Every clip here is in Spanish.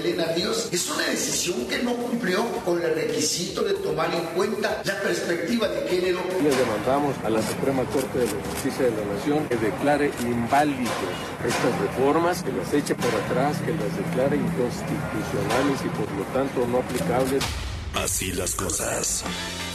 Elena Ríos es una decisión que no cumplió con el requisito de tomar en cuenta la perspectiva de género. Le demandamos a la Suprema Corte de Justicia de la Nación que declare inválidas estas reformas, que las eche por atrás, que las declare inconstitucionales y por lo tanto no aplicables. Así las cosas.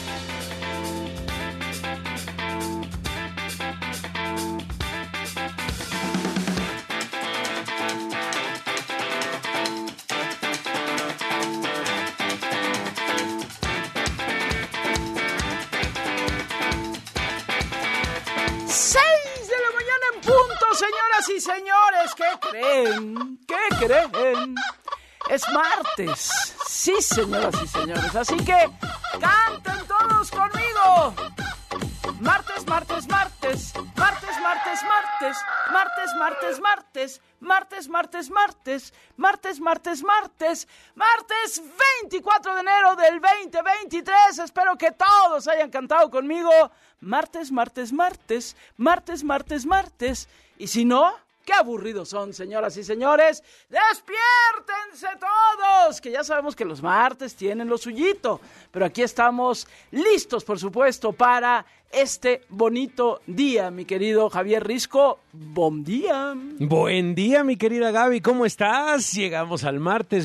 Señoras y señores, ¿qué creen? ¿Qué creen? Es martes. Sí, señoras y señores. Así que canten todos conmigo. Martes, martes, martes. Martes, martes, martes. Martes, martes, martes. Martes, martes, martes. Martes, martes, martes. Martes 24 de enero del 2023. Espero que todos hayan cantado conmigo. Martes, martes, martes. Martes, martes, martes. Y si no, qué aburridos son, señoras y señores. ¡Despiértense todos! Que ya sabemos que los martes tienen lo suyito. Pero aquí estamos listos, por supuesto, para este bonito día, mi querido Javier Risco. ¡Buen día! Buen día, mi querida Gaby. ¿Cómo estás? Llegamos al martes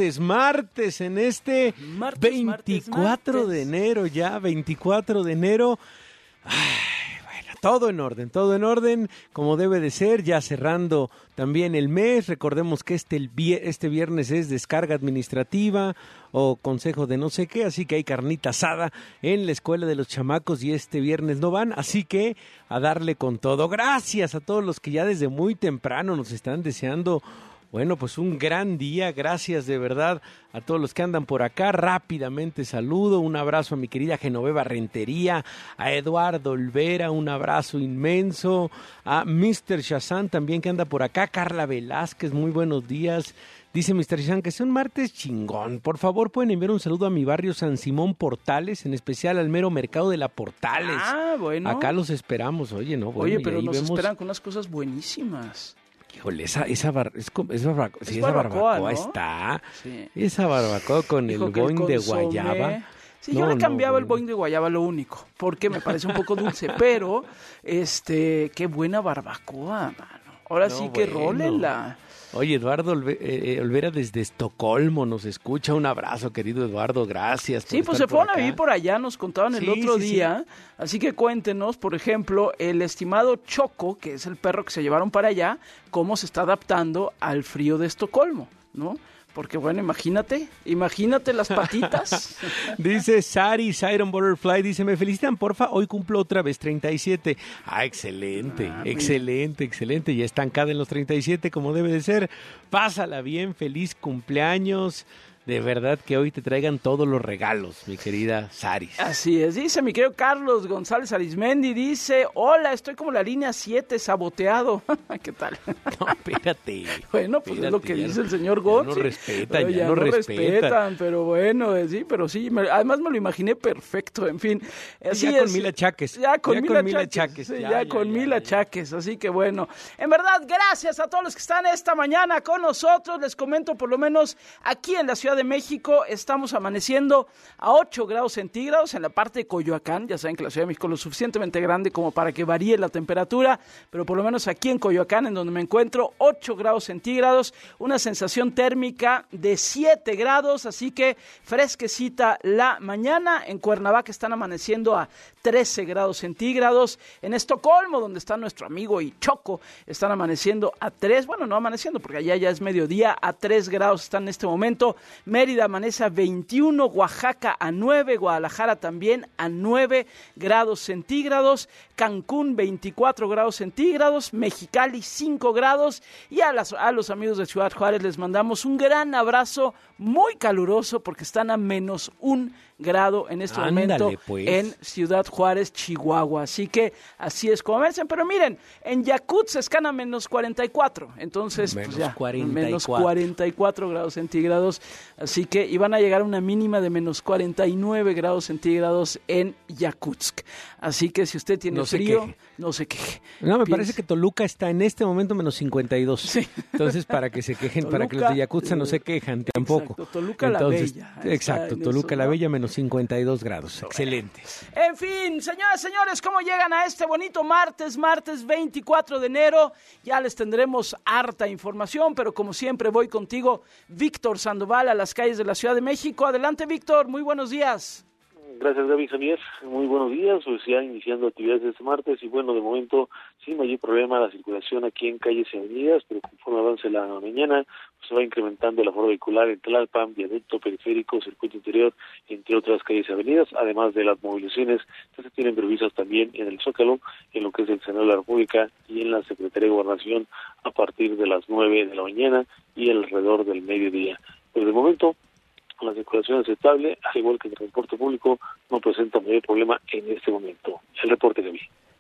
en este martes, 24 de enero ya, 24 de enero. Todo en orden, como debe de ser, ya cerrando también el mes. Recordemos que este viernes es descarga administrativa o consejo de no sé qué, así que hay carnita asada en la escuela de los chamacos y este viernes no van, así que a darle con todo. Gracias a todos los que ya desde muy temprano nos están deseando. Bueno, pues un gran día, gracias de verdad a todos los que andan por acá. Rápidamente saludo, un abrazo a mi querida Genoveva Rentería, a Eduardo Olvera, un abrazo inmenso, a Mr. Shazam también que anda por acá, Carla Velázquez, muy buenos días. Dice Mr. Shazam que es un martes chingón. Por favor, pueden enviar un saludo a mi barrio San Simón Portales, en especial al mero mercado de la Portales. Ah, bueno. Acá los esperamos, oye, ¿no? Bueno, oye, pero nos esperan con unas cosas buenísimas. Híjole, esa barbacoa, ¿no? Está. Sí. Esa barbacoa con el boing de guayaba. Sí, yo le cambiaba el boing de guayaba, lo único, porque me parece un poco dulce, pero qué buena barbacoa, mano. Ahora sí que rólenla. Oye, Eduardo Olvera desde Estocolmo nos escucha. Un abrazo, querido Eduardo, gracias. Sí, pues se fueron a vivir por allá, nos contaban el otro día. Sí. Así que cuéntenos, por ejemplo, el estimado Choco, que es el perro que se llevaron para allá, cómo se está adaptando al frío de Estocolmo, ¿no? Porque bueno, imagínate las patitas. Dice Sari, Siren Butterfly, dice, me felicitan, porfa, hoy cumplo otra vez 37. Ah, excelente, excelente, ya estancada en los 37 como debe de ser. Pásala bien, feliz cumpleaños. De verdad que hoy te traigan todos los regalos, mi querida Saris. Así es, dice mi querido Carlos González Arismendi, dice, hola, estoy como la línea 7, saboteado. ¿Qué tal? No, espérate. Bueno, pues es lo que dice el señor Gonz. Ya no respetan. Pero bueno, sí, además me lo imaginé perfecto, en fin. Así ya es, con mil achaques. Ya con mil achaques. Sí, ya con mil achaques, así que bueno. En verdad, gracias a todos los que están esta mañana con nosotros. Les comento, por lo menos aquí en la Ciudad de México estamos amaneciendo a 8 grados centígrados en la parte de Coyoacán. Ya saben que la Ciudad de México es lo suficientemente grande como para que varíe la temperatura, pero por lo menos aquí en Coyoacán, en donde me encuentro, 8 grados centígrados, una sensación térmica de 7 grados, así que fresquecita la mañana. En Cuernavaca están amaneciendo a 13 grados centígrados. En Estocolmo, donde está nuestro amigo y Choco, están amaneciendo a 3, bueno, no amaneciendo porque allá ya es mediodía, a 3 grados están en este momento. Mérida amanece a 21, Oaxaca a 9, Guadalajara también a 9 grados centígrados, Cancún 24 grados centígrados, Mexicali 5 grados y a los amigos de Ciudad Juárez les mandamos un gran abrazo muy caluroso porque están a -1 grado en este momento en Ciudad Juárez, Chihuahua. Así que así es como vencen. Pero miren, en Yakutsk están a -44. Entonces, menos pues ya, 44. menos 44 grados centígrados. Así que iban a llegar a una mínima de menos 49 grados centígrados en Yakutsk. Así que si usted tiene frío, no se queje. No, me parece que Toluca está en este momento menos 52. Sí. Entonces, para que se quejen, Toluca, para que los de Yakutsk no se quejan tampoco. Exacto, Toluca la Bella. Exacto, Toluca la Bella menos 52 grados. Excelente. En fin, señoras y señores, ¿cómo llegan a este bonito martes 24 de enero? Ya les tendremos harta información, pero como siempre voy contigo, Víctor Sandoval, a las calles de la Ciudad de México. Adelante, Víctor, muy buenos días. Gracias, Gaby, Javier. Muy buenos días. Pues ya iniciando actividades este martes y bueno, de momento sin mayor problema la circulación aquí en calles y avenidas, pero conforme avance la mañana pues se va incrementando el aforo vehicular en Tlalpan, Viaducto, Periférico, Circuito Interior, entre otras calles y avenidas, además de las movilizaciones que se tienen previstas también en el Zócalo, en lo que es el Senado de la República y en la Secretaría de Gobernación a partir de las 9 de la mañana y alrededor del mediodía. Pero de momento la circulación es estable, al igual que el transporte público no presenta mayor problema en este momento. El reporte de mí.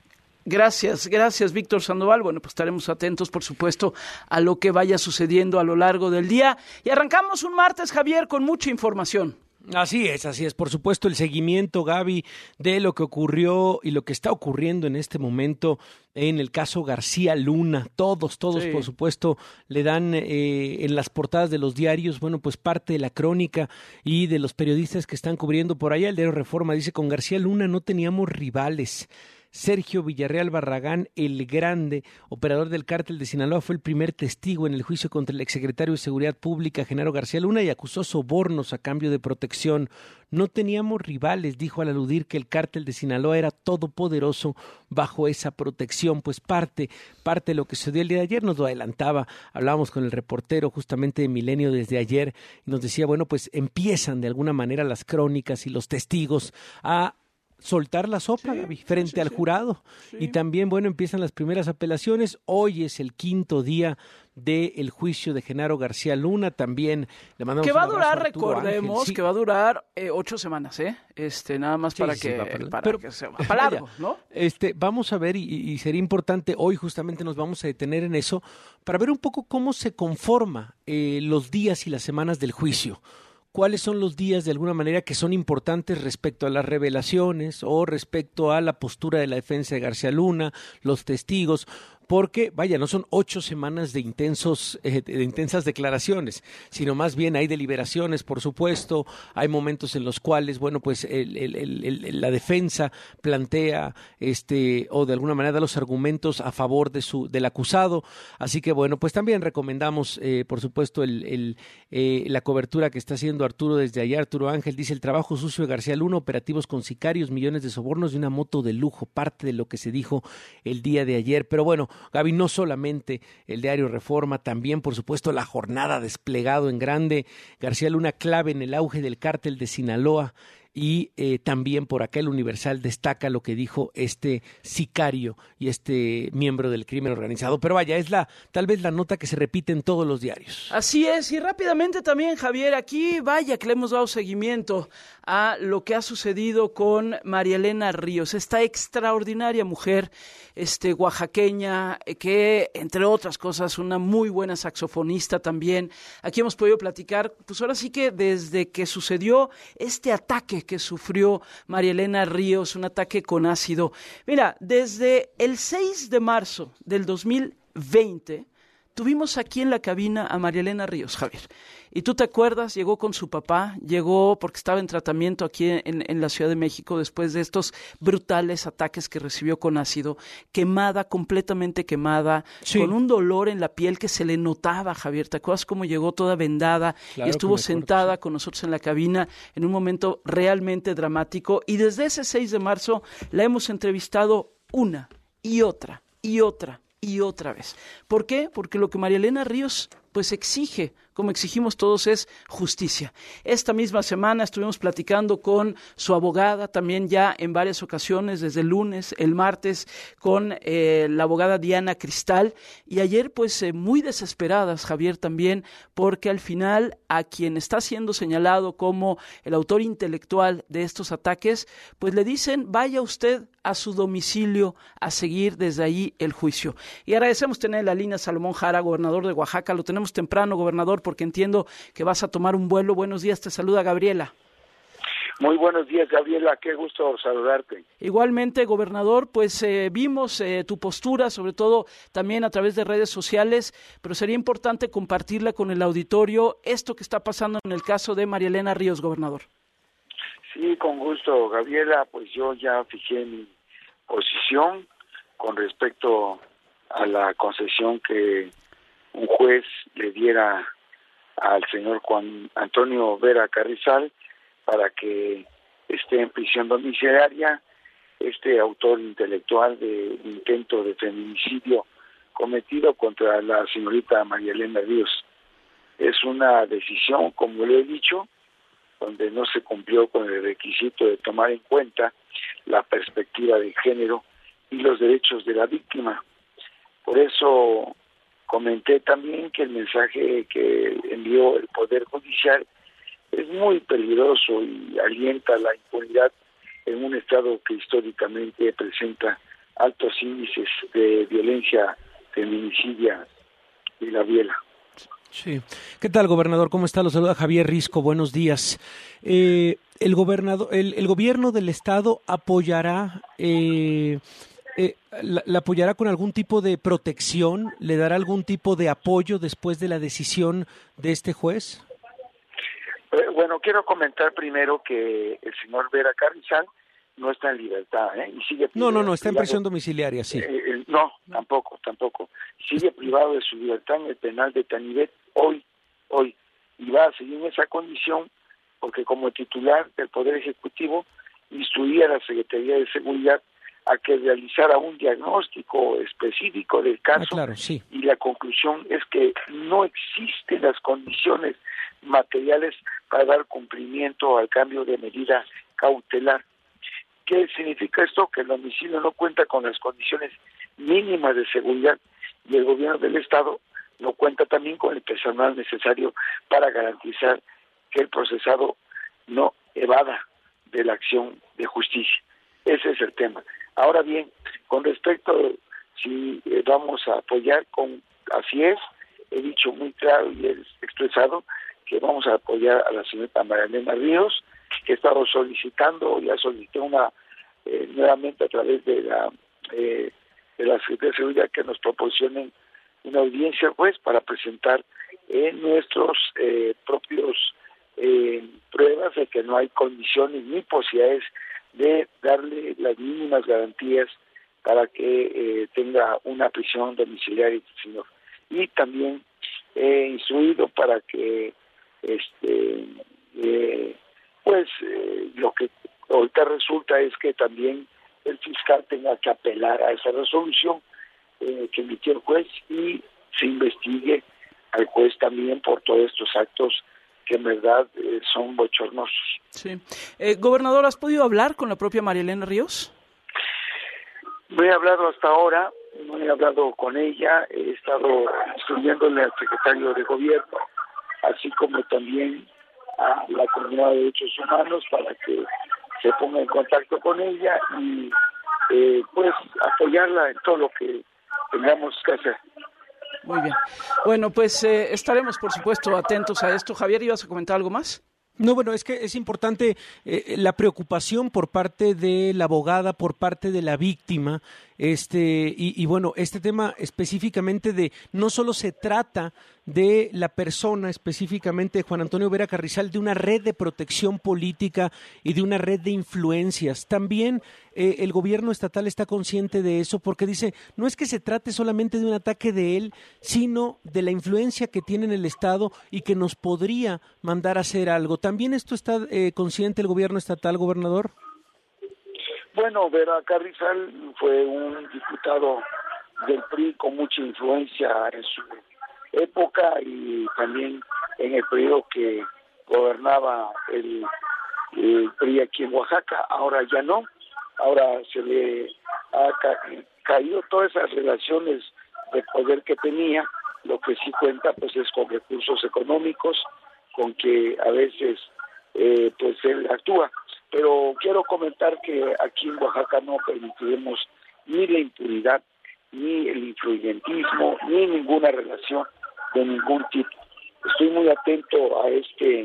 Gracias, Víctor Sandoval. Bueno, pues estaremos atentos, por supuesto, a lo que vaya sucediendo a lo largo del día. Y arrancamos un martes, Javier, con mucha información. Así es. Por supuesto, el seguimiento, Gaby, de lo que ocurrió y lo que está ocurriendo en este momento en el caso García Luna. Todos, sí, por supuesto, le dan en las portadas de los diarios, bueno, pues parte de la crónica y de los periodistas que están cubriendo por allá. El diario Reforma dice: con García Luna no teníamos rivales. Sergio Villarreal Barragán, el Grande, operador del cártel de Sinaloa, fue el primer testigo en el juicio contra el exsecretario de Seguridad Pública, Genaro García Luna, y acusó sobornos a cambio de protección. No teníamos rivales, dijo al aludir que el cártel de Sinaloa era todopoderoso bajo esa protección. Pues parte de lo que sucedió el día de ayer nos lo adelantaba. Hablábamos con el reportero justamente de Milenio desde ayer y nos decía, bueno, pues empiezan de alguna manera las crónicas y los testigos a soltar la sopa, Gaby, frente al jurado. Sí. Y también, bueno, empiezan las primeras apelaciones. Hoy es el 5º día del juicio de Genaro García Luna. También le mandamos que va a durar, recordemos, Ángel, sí, que va a durar 8 semanas, nada más para que sea para largo, ¿no? Vamos a ver, y sería importante, hoy justamente nos vamos a detener en eso, para ver un poco cómo se conforma los días y las semanas del juicio. ¿Cuáles son los días de alguna manera que son importantes respecto a las revelaciones o respecto a la postura de la defensa de García Luna, los testigos? Porque, vaya, no son 8 semanas de intensas declaraciones, sino más bien hay deliberaciones, por supuesto, hay momentos en los cuales, bueno, pues la defensa plantea o de alguna manera da los argumentos a favor del acusado. Así que, bueno, pues también recomendamos, por supuesto, la cobertura que está haciendo Arturo desde allá. Arturo Ángel dice: el trabajo sucio de García Luna, operativos con sicarios, millones de sobornos y una moto de lujo, parte de lo que se dijo el día de ayer. Pero bueno, Gaby, no solamente el diario Reforma, también, por supuesto, La Jornada desplegado en grande. García Luna clave en el auge del cártel de Sinaloa. Y también por acá el Universal destaca lo que dijo este sicario y este miembro del crimen organizado. Pero vaya, es tal vez la nota que se repite en todos los diarios. Así es, y rápidamente también, Javier, aquí vaya que le hemos dado seguimiento a lo que ha sucedido con María Elena Ríos, esta extraordinaria mujer oaxaqueña, que entre otras cosas una muy buena saxofonista también. Aquí hemos podido platicar, pues ahora sí que desde que sucedió este ataque que sufrió María Elena Ríos, un ataque con ácido. Mira, desde el 6 de marzo del 2020 tuvimos aquí en la cabina a María Elena Ríos, Javier. Y tú te acuerdas, llegó con su papá, llegó porque estaba en tratamiento aquí en la Ciudad de México después de estos brutales ataques que recibió con ácido, quemada, completamente quemada, sí, con un dolor en la piel que se le notaba, Javier. ¿Te acuerdas cómo llegó toda vendada? Claro, y estuvo sentada con nosotros en la cabina en un momento realmente dramático. Y desde ese 6 de marzo la hemos entrevistado una y otra vez. ¿Por qué? Porque lo que María Elena Ríos pues exige, como exigimos todos, es justicia. Esta misma semana estuvimos platicando con su abogada, también ya en varias ocasiones, desde el lunes, el martes, con la abogada Diana Cristal, y ayer pues muy desesperadas, Javier, también, porque al final a quien está siendo señalado como el autor intelectual de estos ataques, pues le dicen: vaya usted a su domicilio a seguir desde allí el juicio. Y agradecemos tener en la línea a Salomón Jara, gobernador de Oaxaca. Lo tenemos temprano, gobernador. porque entiendo que vas a tomar un vuelo. Buenos días, te saluda Gabriela. Muy buenos días, Gabriela, qué gusto saludarte. Igualmente, gobernador, pues vimos tu postura, sobre todo también a través de redes sociales, pero sería importante compartirla con el auditorio, esto que está pasando en el caso de María Elena Ríos, gobernador. Sí, con gusto, Gabriela, pues yo ya fijé mi posición con respecto a la concesión que un juez le diera al señor Juan Antonio Vera Carrizal para que esté en prisión domiciliaria este autor intelectual de intento de feminicidio cometido contra la señorita María Elena Ríos. Es una decisión, como le he dicho, donde no se cumplió con el requisito de tomar en cuenta la perspectiva de género y los derechos de la víctima. Por eso comenté también que el mensaje que envió el Poder Judicial es muy peligroso y alienta la impunidad en un estado que históricamente presenta altos índices de violencia feminicidia y Gabriela. Sí. ¿Qué tal, gobernador? ¿Cómo está? Lo saluda Javier Risco. Buenos días. El gobierno del estado apoyará, la apoyará con algún tipo de protección, le dará algún tipo de apoyo después de la decisión de este juez. Bueno, quiero comentar primero que el señor Vera Carrizal no está en libertad, y sigue privado. No, está en prisión domiciliaria, sí. No, tampoco. Sigue privado de su libertad en el penal de Tanivet hoy, y va a seguir en esa condición porque como titular del Poder Ejecutivo instruía a la Secretaría de Seguridad a que realizara un diagnóstico específico del caso, claro, sí. Y la conclusión es que no existen las condiciones materiales para dar cumplimiento al cambio de medida cautelar. ¿Qué significa esto? Que el domicilio no cuenta con las condiciones mínimas de seguridad y el gobierno del estado no cuenta también con el personal necesario para garantizar que el procesado no evada de la acción de justicia. Ese es el tema. Ahora bien, con respecto a si vamos a apoyar, así es, he dicho muy claro y he expresado que vamos a apoyar a la señorita María Elena Ríos, que estamos solicitando, ya solicité nuevamente a través de la Secretaría de Seguridad que nos proporcionen una audiencia al juez para presentar nuestros propios pruebas de que no hay condiciones ni posibilidades de darle las mínimas garantías para que tenga una prisión domiciliaria, señor. Y también he instruido para que lo que ahorita resulta es que también el fiscal tenga que apelar a esa resolución que emitió el juez y se investigue al juez también por todos estos actos que en verdad son bochornosos. Sí. Gobernador, ¿has podido hablar con la propia María Elena Ríos? No he hablado hasta ahora, no he hablado con ella, he estado instruyéndole al secretario de Gobierno, así como también a la Comunidad de Derechos Humanos para que se ponga en contacto con ella y pues apoyarla en todo lo que tengamos que hacer. Muy bien. Bueno, pues estaremos, por supuesto, atentos a esto. Javier, ¿ibas a comentar algo más? No, bueno, es que es importante la preocupación por parte de la abogada, por parte de la víctima, y bueno, este tema específicamente de no solo se trata de la persona específicamente de Juan Antonio Vera Carrizal, de una red de protección política y de una red de influencias. También el gobierno estatal está consciente de eso porque dice, no es que se trate solamente de un ataque de él, sino de la influencia que tiene en el Estado y que nos podría mandar a hacer algo. ¿También esto está consciente el gobierno estatal, gobernador? Bueno, Vera Carrizal fue un diputado del PRI con mucha influencia en su época y también en el periodo que gobernaba el PRI aquí en Oaxaca. Ahora ya no, ahora se le ha caído todas esas relaciones de poder que tenía. Lo que sí cuenta pues es con recursos económicos, con que a veces pues él actúa. Pero quiero comentar que aquí en Oaxaca no permitiremos ni la impunidad, ni el influyentismo, ni ninguna relación de ningún tipo. Estoy muy atento a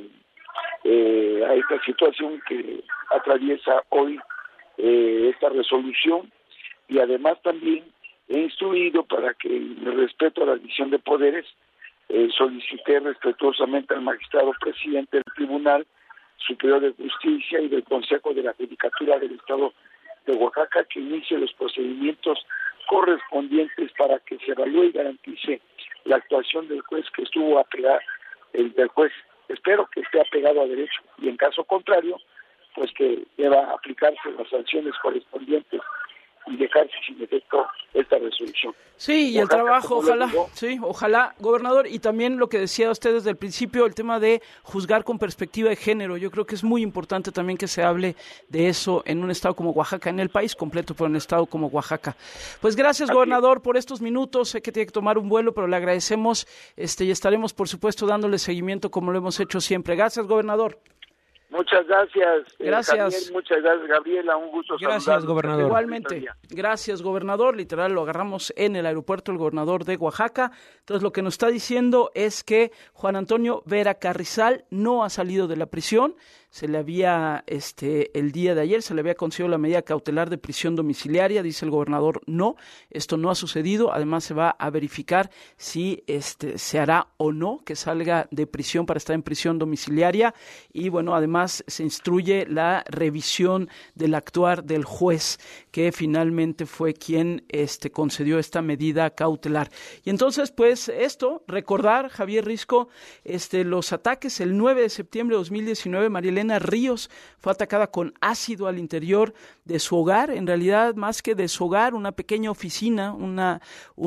esta situación que atraviesa hoy esta resolución, y además también he instruido para que, en respeto a la división de poderes, solicité respetuosamente al magistrado presidente del Tribunal Superior de Justicia y del Consejo de la Judicatura del Estado de Oaxaca que inicie los procedimientos correspondientes para que se evalúe y garantice la actuación del juez que estuvo apegado, del juez, espero que esté apegado a derecho, y en caso contrario, pues que deba aplicarse las sanciones correspondientes y dejarse sin efecto esta resolución. Sí, y el trabajo, ojalá, sí, ojalá, gobernador, y también lo que decía usted desde el principio, el tema de juzgar con perspectiva de género. Yo creo que es muy importante también que se hable de eso en un estado como Oaxaca, en el país completo, pero en un estado como Oaxaca. Pues gracias, gobernador, por estos minutos. Sé que tiene que tomar un vuelo, pero le agradecemos, y estaremos, por supuesto, dándole seguimiento como lo hemos hecho siempre. Gracias, gobernador. Muchas gracias. Gracias. Javier, muchas gracias, Gabriela. Un gusto Gracias, saludarlos. gobernador. Igualmente. Gracias, gobernador. Literal, lo agarramos en el aeropuerto el gobernador de Oaxaca. Entonces, lo que nos está diciendo es que Juan Antonio Vera Carrizal no ha salido de la prisión. Se le había, el día de ayer, se le había concedido la medida cautelar de prisión domiciliaria. Dice el gobernador, no, esto no ha sucedido. Además, se va a verificar si se hará o no que salga de prisión para estar en prisión domiciliaria. Y bueno, además se instruye la revisión del actuar del juez, que finalmente fue quien concedió esta medida cautelar. Y entonces, pues recordar, Javier Risco, los ataques el 9 de septiembre de 2019, María Elena Ríos fue atacada con ácido al interior de su hogar, en realidad más que de su hogar, una pequeña oficina, una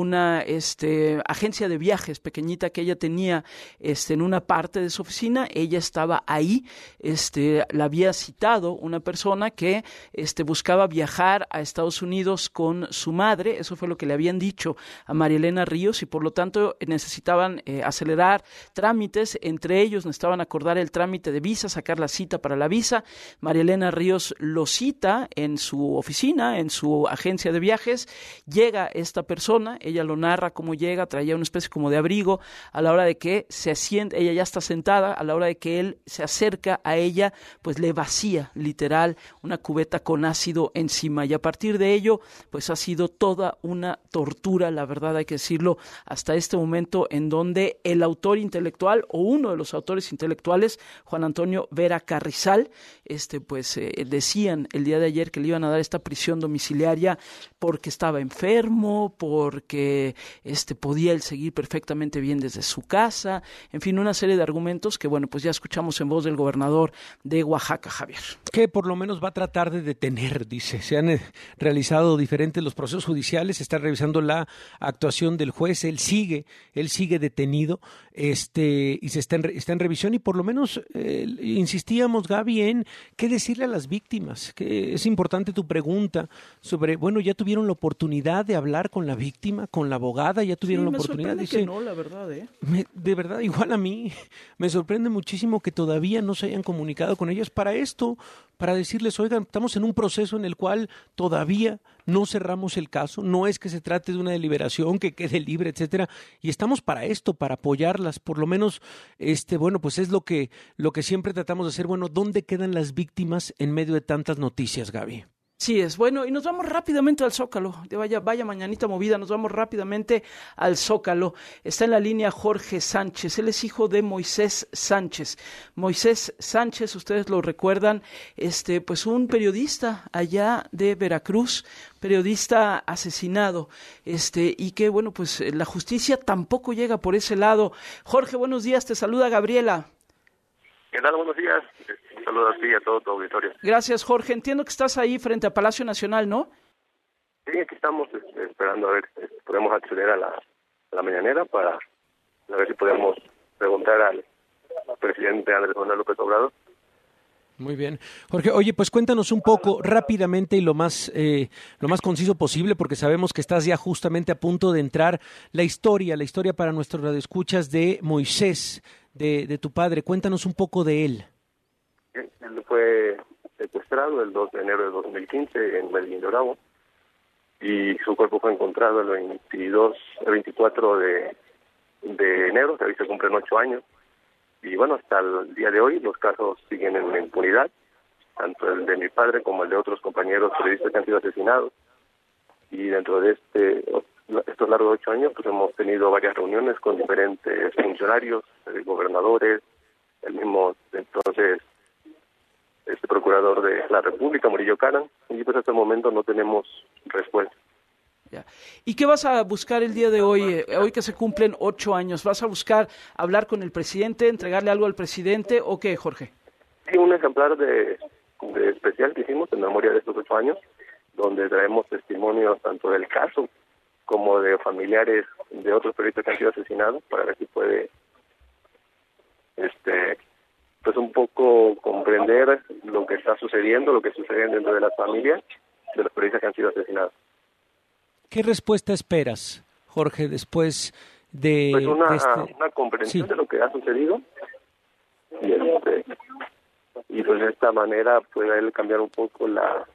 agencia de viajes pequeñita que ella tenía en una parte de su oficina. Ella estaba ahí, la había citado una persona que buscaba viajar a Estados Unidos con su madre. Eso fue lo que le habían dicho a María Elena Ríos, y por lo tanto necesitaban acelerar trámites. Entre ellos necesitaban acordar el trámite de visa, sacar la cita para la visa. María Elena Ríos lo cita en su oficina, en su agencia de viajes. Llega esta persona, ella lo narra cómo llega, traía una especie como de abrigo. A la hora de que se siente, ella ya está sentada, a la hora de que él se acerca a ella, pues le vacía literal una cubeta con ácido encima, y a partir de ello pues ha sido toda una tortura, la verdad hay que decirlo, hasta este momento, en donde el autor intelectual, o uno de los autores intelectuales, Juan Antonio Vera Carrizal, decían el día de ayer que le iban a dar esta prisión domiciliaria porque estaba enfermo, porque podía él seguir perfectamente bien desde su casa, en fin, una serie de argumentos que, bueno, pues ya escuchamos en voz del gobernador de Oaxaca, Javier. Que por lo menos va a tratar de detener, dice. Se han realizado diferentes los procesos judiciales, se está revisando la actuación del juez, él sigue detenido, y se está en revisión, y por lo menos insistíamos, Gaby, en qué decirle a las víctimas, que es importante tu pregunta sobre, bueno, ya tuvieron la oportunidad de hablar con la víctima, con la abogada, ya tuvieron la oportunidad. Dice, que no, la verdad, de verdad, igual a mí, me sorprende muchísimo que todavía no se hayan comunicado con ellas para esto, para decirles, oigan, estamos en un proceso en el cual todavía no cerramos el caso, no es que se trate de una deliberación, que quede libre, etcétera, y estamos para esto, para apoyarlas, por lo menos, pues es lo que siempre tratamos de hacer. Bueno, ¿dónde quedan las víctimas en medio de tantas noticias, Gaby? Sí, es bueno, y nos vamos rápidamente al Zócalo. Vaya mañanita movida, nos vamos rápidamente al Zócalo. Está en la línea Jorge Sánchez, él es hijo de Moisés Sánchez. Moisés Sánchez, ustedes lo recuerdan, pues un periodista allá de Veracruz, periodista asesinado, y que, bueno, pues la justicia tampoco llega por ese lado. Jorge, buenos días, te saluda Gabriela. ¿Qué tal? Buenos días. Un saludo a ti y a todo tu auditorio. Gracias, Jorge. Entiendo que estás ahí frente a Palacio Nacional, ¿no? Sí, aquí estamos esperando a ver si podemos acceder a la mañanera para ver si podemos preguntar al presidente Andrés Manuel López Obrador. Muy bien. Jorge, oye, pues cuéntanos un poco rápidamente y lo más conciso posible, porque sabemos que estás ya justamente a punto de entrar, la historia para nuestros radioescuchas de Moisés, de tu padre. Cuéntanos un poco de él. Él fue secuestrado el 2 de enero de 2015 en Medellín de Bravo, y su cuerpo fue encontrado el 24 de enero, que ahí se cumplen 8 años. Y bueno, hasta el día de hoy los casos siguen en la impunidad, tanto el de mi padre como el de otros compañeros periodistas que han sido asesinados. Y dentro de estos largos 8 años, pues hemos tenido varias reuniones con diferentes funcionarios, gobernadores, el mismo entonces procurador de la República, Murillo Karam, y pues hasta el momento no tenemos respuesta. Ya. ¿Y qué vas a buscar el día de hoy? Hoy que se cumplen 8 años, ¿vas a buscar hablar con el presidente, entregarle algo al presidente o qué, Jorge? Sí, un ejemplar de especial que hicimos en memoria de estos 8 años, donde traemos testimonios tanto del caso como de familiares de otros periodistas que han sido asesinados, para ver si puede pues un poco comprender lo que está sucediendo, lo que sucede dentro de las familias de los periodistas que han sido asesinados. ¿Qué respuesta esperas, Jorge, después de... Pues una comprensión de lo que ha sucedido y pues de esta manera puede él cambiar un poco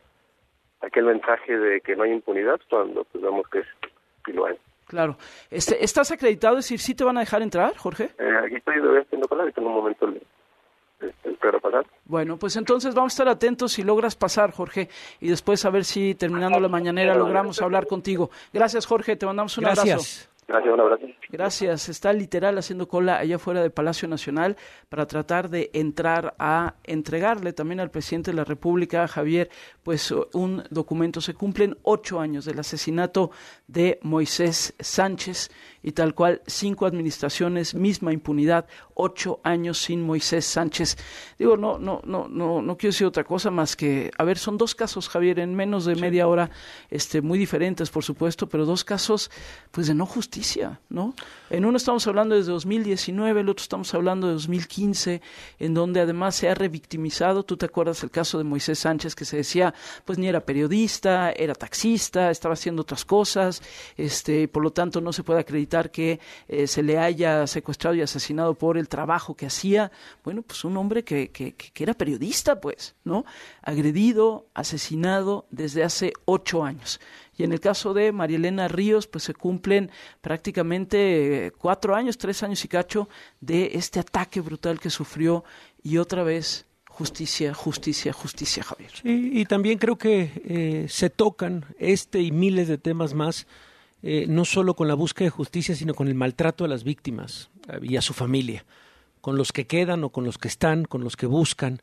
aquel mensaje de que no hay impunidad cuando pues vemos que sí lo hay. Claro. ¿Estás acreditado? Es decir, ¿sí te van a dejar entrar, Jorge? Aquí estoy haciendo cola, en un momento espero pasar. Bueno, pues entonces vamos a estar atentos si logras pasar, Jorge, y después a ver si terminando la mañanera logramos hablar contigo. Gracias, Jorge, te mandamos un abrazo. Gracias, un abrazo. Gracias. Está literal haciendo cola allá afuera del Palacio Nacional para tratar de entrar a entregarle también al presidente de la República, Javier, pues un documento. Se cumplen 8 años del asesinato de Moisés Sánchez y tal cual 5 administraciones, misma impunidad, 8 años sin Moisés Sánchez. Digo, no quiero decir otra cosa más que, a ver, son 2 casos, Javier, en menos de media hora, muy diferentes, por supuesto, pero 2 casos, pues, de no justicia, ¿no? En uno estamos hablando desde 2019, el otro estamos hablando de 2015, en donde además se ha revictimizado. Tú te acuerdas el caso de Moisés Sánchez, que se decía, pues ni era periodista, era taxista, estaba haciendo otras cosas, por lo tanto no se puede acreditar que se le haya secuestrado y asesinado por el trabajo que hacía. Bueno, pues un hombre que era periodista, pues, ¿no? Agredido, asesinado desde hace 8 años. Y en el caso de María Elena Ríos, pues se cumplen prácticamente 4 años, 3 años y cacho de este ataque brutal que sufrió. Y otra vez, justicia, justicia, justicia, Javier. Sí, y también creo que se tocan y miles de temas más, no solo con la búsqueda de justicia, sino con el maltrato a las víctimas y a su familia, con los que quedan o con los que están, con los que buscan,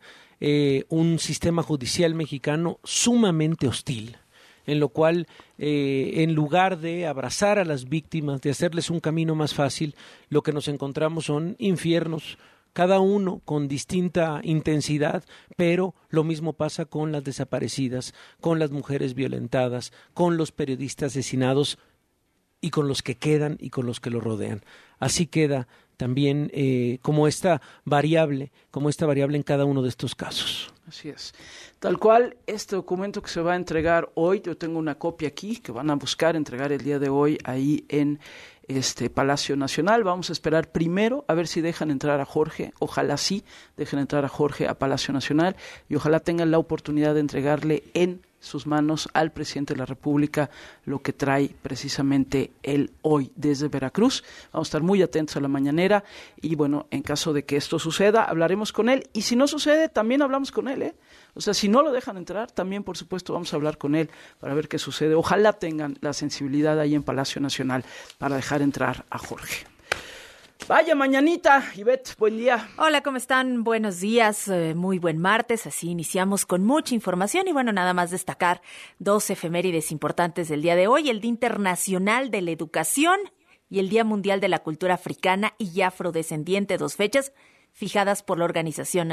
un sistema judicial mexicano sumamente hostil, en lo cual, en lugar de abrazar a las víctimas, de hacerles un camino más fácil, lo que nos encontramos son infiernos, cada uno con distinta intensidad, pero lo mismo pasa con las desaparecidas, con las mujeres violentadas, con los periodistas asesinados y con los que quedan y con los que lo rodean. Así queda también como esta variable en cada uno de estos casos. Así es. Tal cual, este documento que se va a entregar hoy, yo tengo una copia aquí que van a buscar entregar el día de hoy ahí en Palacio Nacional. Vamos a esperar primero a ver si dejan entrar a Jorge, ojalá sí dejen entrar a Jorge a Palacio Nacional y ojalá tengan la oportunidad de entregarle en sus manos al presidente de la República lo que trae precisamente él hoy desde Veracruz. Vamos a estar muy atentos a la mañanera y bueno, en caso de que esto suceda, hablaremos con él y si no sucede, también hablamos con él, O sea, si no lo dejan entrar, también por supuesto vamos a hablar con él para ver qué sucede. Ojalá tengan la sensibilidad ahí en Palacio Nacional para dejar entrar a Jorge. Vaya mañanita, Ivette, buen día. Hola, ¿cómo están? Buenos días, muy buen martes, así iniciamos con mucha información y bueno, nada más destacar 2 efemérides importantes del día de hoy, el Día Internacional de la Educación y el Día Mundial de la Cultura Africana y Afrodescendiente, 2 fechas fijadas por la Organización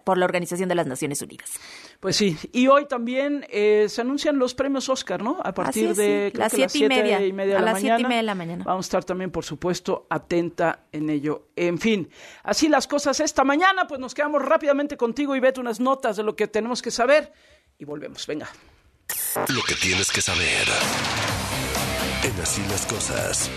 de las Naciones Unidas. Pues sí, y hoy también se anuncian los premios Oscar, ¿no? A partir de las 7:30 de la mañana. 7:30 de la mañana. Vamos a estar también, por supuesto, atenta en ello. En fin, así las cosas esta mañana, pues nos quedamos rápidamente contigo y vete unas notas de lo que tenemos que saber y volvemos. Venga. Lo que tienes que saber en Así las Cosas.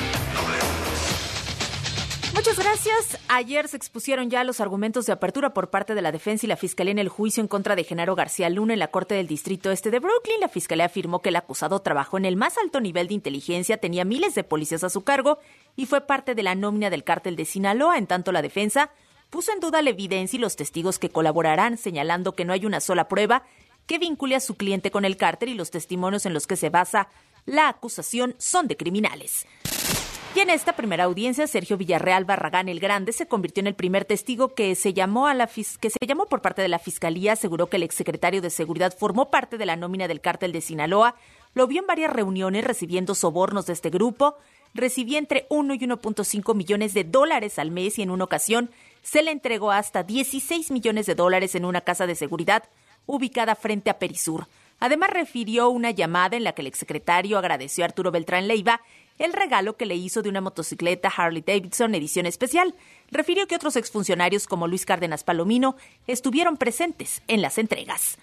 Muchas gracias. Ayer se expusieron ya los argumentos de apertura por parte de la defensa y la Fiscalía en el juicio en contra de Genaro García Luna en la Corte del Distrito Este de Brooklyn. La Fiscalía afirmó que el acusado trabajó en el más alto nivel de inteligencia, tenía miles de policías a su cargo y fue parte de la nómina del cártel de Sinaloa. En tanto, la defensa puso en duda la evidencia y los testigos que colaborarán, señalando que no hay una sola prueba que vincule a su cliente con el cártel y los testimonios en los que se basa la acusación son de criminales. Y en esta primera audiencia, Sergio Villarreal Barragán el Grande se convirtió en el primer testigo que se llamó por parte de la Fiscalía. Aseguró que el exsecretario de Seguridad formó parte de la nómina del cártel de Sinaloa, lo vio en varias reuniones recibiendo sobornos de este grupo, recibía entre 1 y 1.5 millones de dólares al mes y en una ocasión se le entregó hasta 16 millones de dólares en una casa de seguridad ubicada frente a Perisur. Además, refirió una llamada en la que el exsecretario agradeció a Arturo Beltrán Leiva el regalo que le hizo de una motocicleta Harley Davidson edición especial. Refirió que otros exfuncionarios como Luis Cárdenas Palomino estuvieron presentes en las entregas.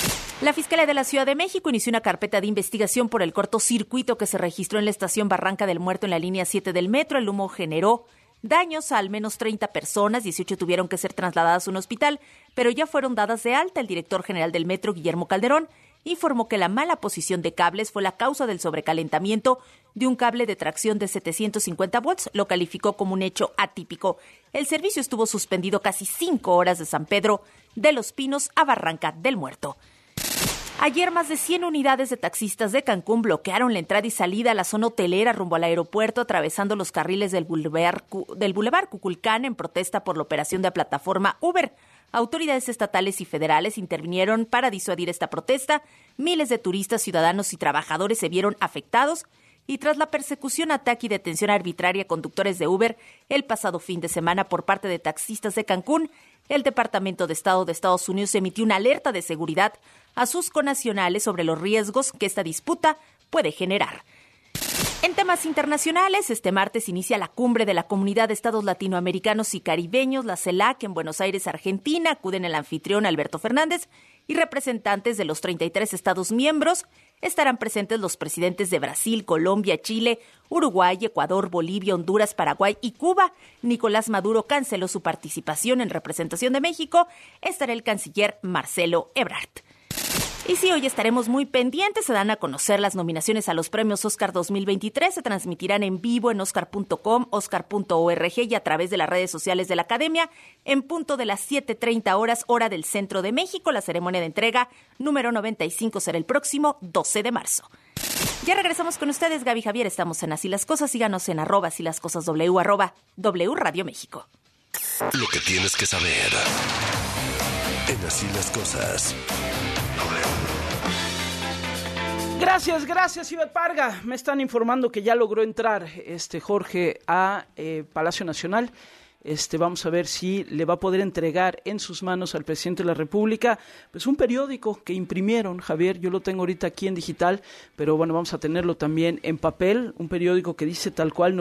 La Fiscalía de la Ciudad de México inició una carpeta de investigación por el cortocircuito que se registró en la estación Barranca del Muerto en la línea 7 del metro. El humo generó daños a al menos 30 personas, 18 tuvieron que ser trasladadas a un hospital, pero ya fueron dadas de alta. El director general del metro, Guillermo Calderón, informó que la mala posición de cables fue la causa del sobrecalentamiento de un cable de tracción de 750 volts. Lo calificó como un hecho atípico. El servicio estuvo suspendido casi 5 horas de San Pedro de los Pinos a Barranca del Muerto. Ayer más de 100 unidades de taxistas de Cancún bloquearon la entrada y salida a la zona hotelera rumbo al aeropuerto, atravesando los carriles del Boulevard Cuculcán en protesta por la operación de la plataforma Uber. Autoridades estatales y federales intervinieron para disuadir esta protesta. Miles de turistas, ciudadanos y trabajadores se vieron afectados y tras la persecución, ataque y detención arbitraria a conductores de Uber el pasado fin de semana por parte de taxistas de Cancún, el Departamento de Estado de Estados Unidos emitió una alerta de seguridad a sus connacionales sobre los riesgos que esta disputa puede generar. En temas internacionales, este martes inicia la cumbre de la Comunidad de Estados Latinoamericanos y Caribeños, la CELAC, en Buenos Aires, Argentina. Acuden el anfitrión Alberto Fernández y representantes de los 33 estados miembros. Estarán presentes los presidentes de Brasil, Colombia, Chile, Uruguay, Ecuador, Bolivia, Honduras, Paraguay y Cuba. Nicolás Maduro canceló su participación en representación de México. Estará el canciller Marcelo Ebrard. Y sí, hoy estaremos muy pendientes. Se dan a conocer las nominaciones a los premios Oscar 2023. Se transmitirán en vivo en oscar.com, oscar.org y a través de las redes sociales de la Academia en punto de las 7:30 horas, hora del Centro de México. La ceremonia de entrega número 95 será el próximo 12 de marzo. Ya regresamos con ustedes, Gaby Javier. Estamos en Así las Cosas. Síganos en @asílascosasw, @W Radio México. Lo que tienes que saber en Así las Cosas. Gracias, Ivette Parga. Me están informando que ya logró entrar Jorge a Palacio Nacional. Vamos a ver si le va a poder entregar en sus manos al presidente de la República pues un periódico que imprimieron, Javier. Yo lo tengo ahorita aquí en digital, pero bueno, vamos a tenerlo también en papel. Un periódico que dice tal cual: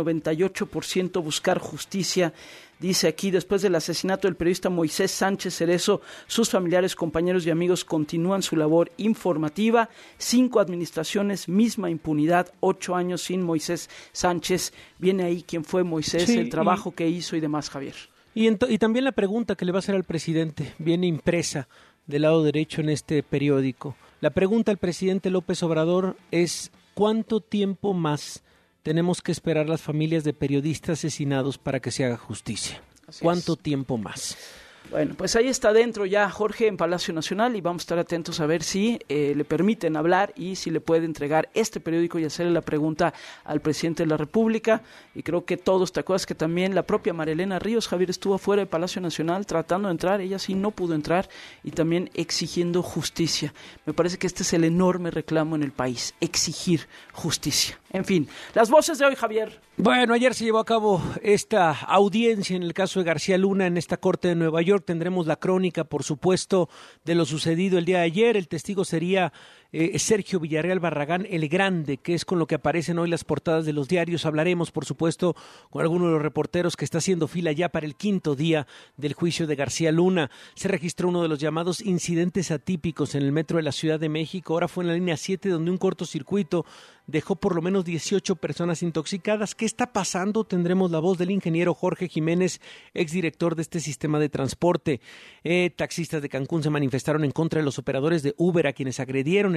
98% buscar justicia. Dice aquí: después del asesinato del periodista Moisés Sánchez Cerezo, sus familiares, compañeros y amigos continúan su labor informativa. 5 administraciones, misma impunidad, 8 años sin Moisés Sánchez. Viene ahí quién fue Moisés, sí, el trabajo que hizo y demás, Javier. Y también la pregunta que le va a hacer al presidente viene impresa del lado derecho en este periódico. La pregunta al presidente López Obrador es: ¿cuánto tiempo más tenemos que esperar las familias de periodistas asesinados para que se haga justicia? ¿Cuánto tiempo más? Bueno, pues ahí está dentro ya Jorge en Palacio Nacional y vamos a estar atentos a ver si le permiten hablar y si le puede entregar este periódico y hacerle la pregunta al presidente de la República. Y creo que todos, ¿te acuerdas que también la propia Marilena Ríos, Javier, estuvo afuera del Palacio Nacional tratando de entrar? Ella sí no pudo entrar y también exigiendo justicia. Me parece que este es el enorme reclamo en el país: exigir justicia. En fin, las voces de hoy, Javier. Bueno, ayer se llevó a cabo esta audiencia en el caso de García Luna en esta corte de Nueva York. Tendremos la crónica, por supuesto, de lo sucedido el día de ayer. El testigo sería Sergio Villarreal Barragán el Grande, que es con lo que aparecen hoy las portadas de los diarios. Hablaremos, por supuesto, con alguno de los reporteros que está haciendo fila ya para el 5º día del juicio de García Luna. Se registró uno de los llamados incidentes atípicos en el metro de la Ciudad de México. Ahora fue en la línea 7, donde un cortocircuito dejó por lo menos 18 personas intoxicadas. ¿Qué está pasando? Tendremos la voz del ingeniero Jorge Jiménez, exdirector de este sistema de transporte. Taxistas de Cancún se manifestaron en contra de los operadores de Uber, a quienes agredieron el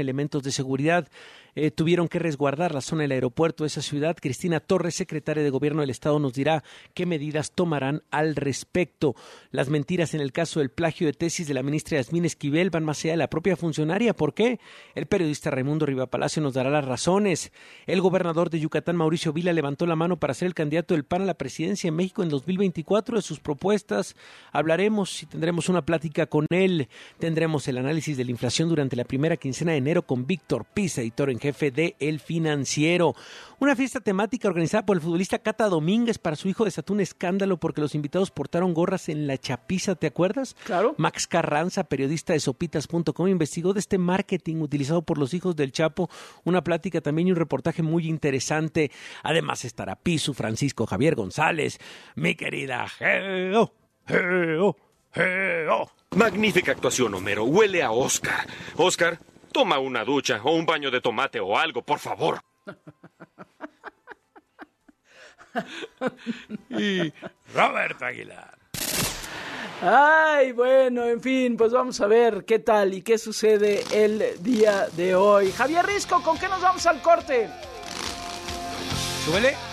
elementos de seguridad. Tuvieron que resguardar la zona del aeropuerto de esa ciudad. Cristina Torres, secretaria de Gobierno del Estado, nos dirá qué medidas tomarán al respecto. Las mentiras en el caso del plagio de tesis de la ministra Yasmín Esquivel van más allá de la propia funcionaria. ¿Por qué? El periodista Raimundo Rivapalacio nos dará las razones. El gobernador de Yucatán, Mauricio Vila, levantó la mano para ser el candidato del PAN a la presidencia en México en 2024. De sus propuestas hablaremos y tendremos una plática con él. Tendremos el análisis de la inflación durante la primera quincena de enero con Víctor Pisa, editor en jefe de El Financiero. Una fiesta temática organizada por el futbolista Cata Domínguez. Para su hijo desató un escándalo porque los invitados portaron gorras en la chapiza, ¿te acuerdas? Claro. Max Carranza, periodista de sopitas.com, investigó de este marketing utilizado por los hijos del Chapo. Una plática también y un reportaje muy interesante. Además estará Pisu, Francisco Javier González, mi querida Geo. Magnífica actuación, Homero. Huele a Oscar. Oscar, toma una ducha o un baño de tomate o algo, por favor. Y Roberto Aguilar. Ay, bueno, en fin, pues vamos a ver qué tal y qué sucede el día de hoy. Javier Risco, ¿con qué nos vamos al corte? Súbele.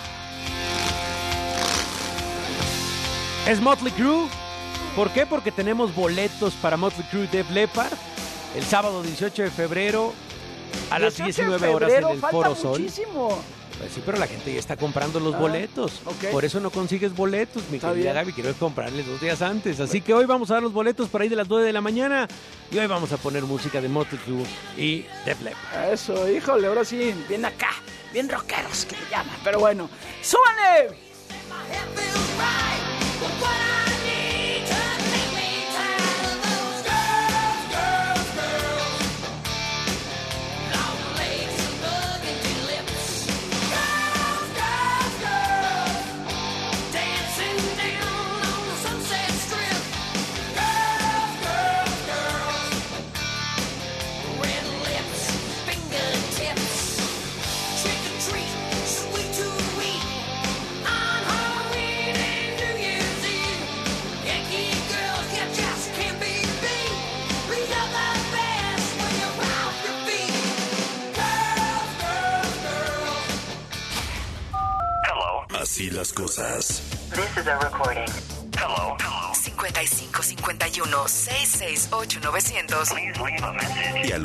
Es Motley Crue. ¿Por qué? Porque tenemos boletos para Motley Crue y Def Leppard el sábado 18 de febrero a las 19 horas en el Foro Sol. Muchísimo. Pues sí, pero la gente ya está comprando los boletos. Okay. Por eso no consigues boletos, mi querida Gaby. Quiero comprarles 2 días antes. Así que hoy vamos a dar los boletos por ahí de las 9 de la mañana. Y hoy vamos a poner música de Motley Crue y Def Leppard. Eso, híjole, ahora sí, bien acá, bien rockeros que le llaman. Pero bueno, ¡súbanle! Así las cosas. This is a recording. Hello. 5551-668-900. Please leave a message. Y al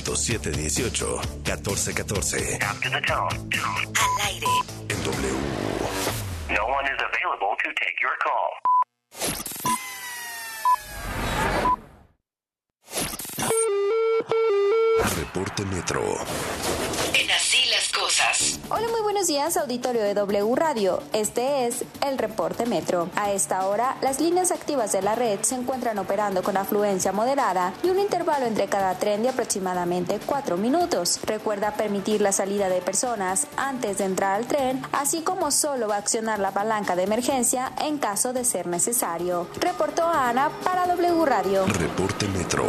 800-718-1414. After the tone. Al aire. En W. No one is available to take your call. Reporte Metro. En Así las cosas. Hola, muy buenos días, auditorio de W Radio. Este es el Reporte Metro. A esta hora, las líneas activas de la red se encuentran operando con afluencia moderada y un intervalo entre cada tren de aproximadamente 4 minutos. Recuerda permitir la salida de personas antes de entrar al tren, así como solo va a accionar la palanca de emergencia en caso de ser necesario. Reportó Ana para W Radio. Reporte Metro.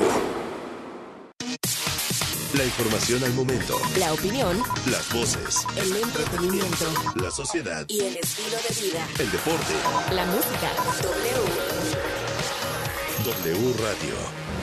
La información al momento. La opinión. Las voces. El entretenimiento. La sociedad. Y el estilo de vida. El deporte. La música. W Radio.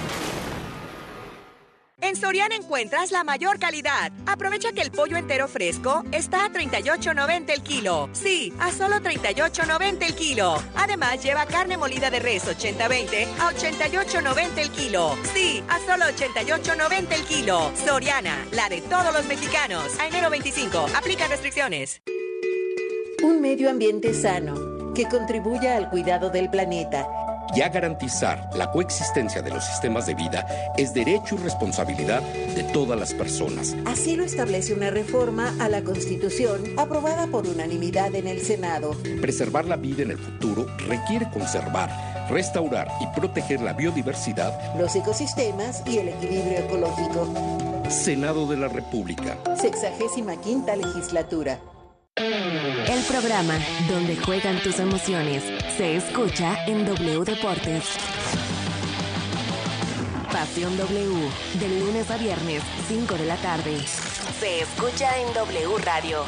En Soriana encuentras la mayor calidad. Aprovecha que el pollo entero fresco está a $38.90 el kilo. Sí, a solo $38.90 el kilo. Además, lleva carne molida de res 80-20 a $88.90 el kilo. Sí, a solo $88.90 el kilo. Soriana, la de todos los mexicanos. A enero 25, aplica restricciones. Un medio ambiente sano que contribuya al cuidado del planeta y a garantizar la coexistencia de los sistemas de vida es derecho y responsabilidad de todas las personas. Así lo establece una reforma a la Constitución aprobada por unanimidad en el Senado. Preservar la vida en el futuro requiere conservar, restaurar y proteger la biodiversidad, los ecosistemas y el equilibrio ecológico. Senado de la República. 65ª legislatura. El programa donde juegan tus emociones se escucha en W Deportes. Pasión W, de lunes a viernes, 5 de la tarde. Se escucha en W Radio,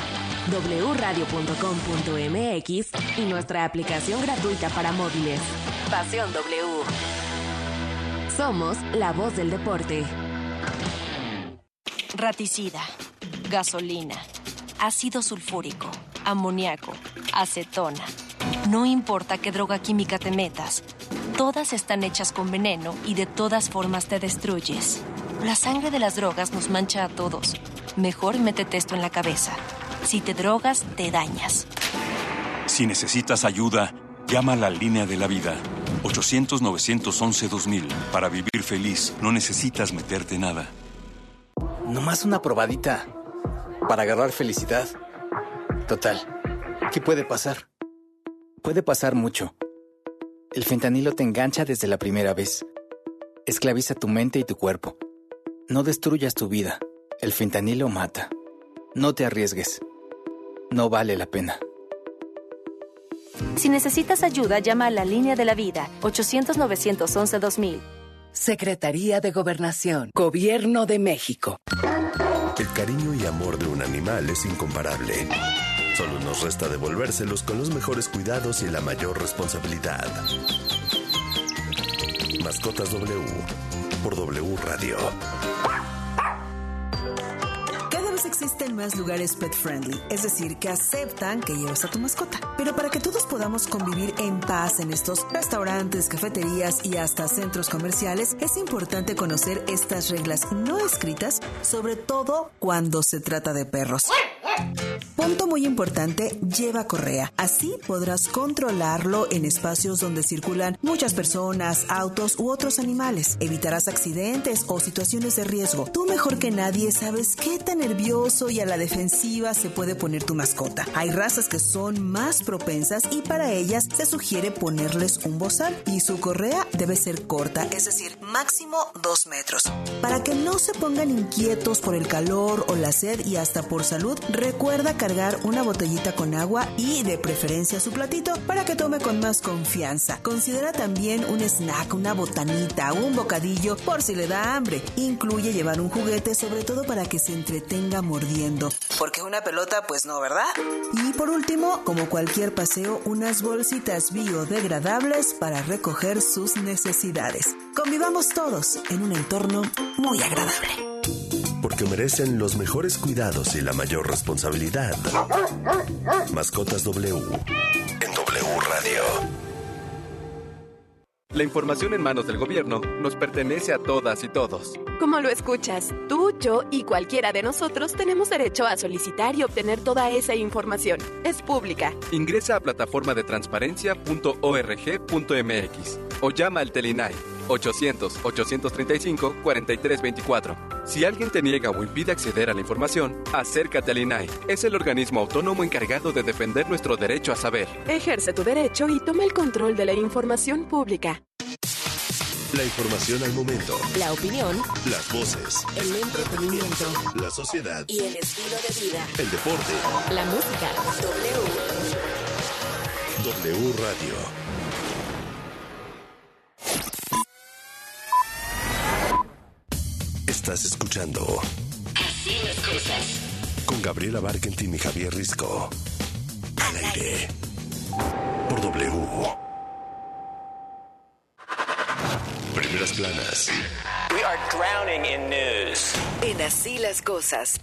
wradio.com.mx y nuestra aplicación gratuita para móviles. Pasión W. Somos la voz del deporte. raticida, gasolina, ácido sulfúrico, amoníaco, acetona. No importa qué droga química te metas, todas están hechas con veneno y de todas formas te destruyes. La sangre de las drogas nos mancha a todos. Mejor métete esto en la cabeza. Si te drogas, te dañas. Si necesitas ayuda, llama a la línea de la vida. 800-911-2000. Para vivir feliz, no necesitas meterte nada. Nomás una probadita. Para agarrar felicidad. Total, ¿qué puede pasar? Puede pasar mucho. El fentanilo te engancha desde la primera vez. Esclaviza tu mente y tu cuerpo. No destruyas tu vida. El fentanilo mata. No te arriesgues. No vale la pena. Si necesitas ayuda, llama a la línea de la vida, 800-911-2000. Secretaría de Gobernación, Gobierno de México. El cariño y amor de un animal es incomparable. Solo nos resta devolvérselos con los mejores cuidados y la mayor responsabilidad. Mascotas W, por W Radio. Cada vez existen más lugares pet friendly, es decir, que aceptan que lleves a tu mascota. Pero para que todos podamos convivir en paz en estos restaurantes, cafeterías y hasta centros comerciales, es importante conocer estas reglas no escritas, sobre todo cuando se trata de perros. Punto muy importante, lleva correa. Así podrás controlarlo en espacios donde circulan muchas personas, autos u otros animales. Evitarás accidentes o situaciones de riesgo. Tú mejor que nadie sabes qué tan nervioso y a la defensiva se puede poner tu mascota. Hay razas que son más propensas y para ellas se sugiere ponerles un bozal y su correa debe ser corta, es decir, máximo 2 metros. Para que no se pongan inquietos por el calor o la sed y hasta por salud, recuerda cargar una botellita con agua y de preferencia su platito para que tome con más confianza. Considera también un snack, una botanita o un bocadillo por si le da hambre. Incluye llevar un juguete, sobre todo para que se entretenga mordiendo. Porque una pelota, pues no, ¿verdad? Y por último, como cualquier paseo, unas bolsitas biodegradables para recoger sus necesidades. Convivamos todos en un entorno muy agradable. Porque merecen los mejores cuidados y la mayor responsabilidad. Mascotas W, en W Radio. La información en manos del gobierno nos pertenece a todas y todos. Como lo escuchas, tú, yo y cualquiera de nosotros tenemos derecho a solicitar y obtener toda esa información. Es pública. Ingresa a plataforma de transparencia.org.mx o llama al Telinai 800-835-4324. Si alguien te niega o impide acceder a la información, acércate al INAI. Es el organismo autónomo encargado de defender nuestro derecho a saber. Ejerce tu derecho y toma el control de la información pública. La información al momento. La opinión. Las voces. El entretenimiento. La sociedad. Y el estilo de vida. El deporte. La música. W Radio. Estás escuchando Así las cosas. con Gabriela Barkentin y Javier Risco. Al aire. Por W. Primeras planas. We are drowning in news. En Así las cosas.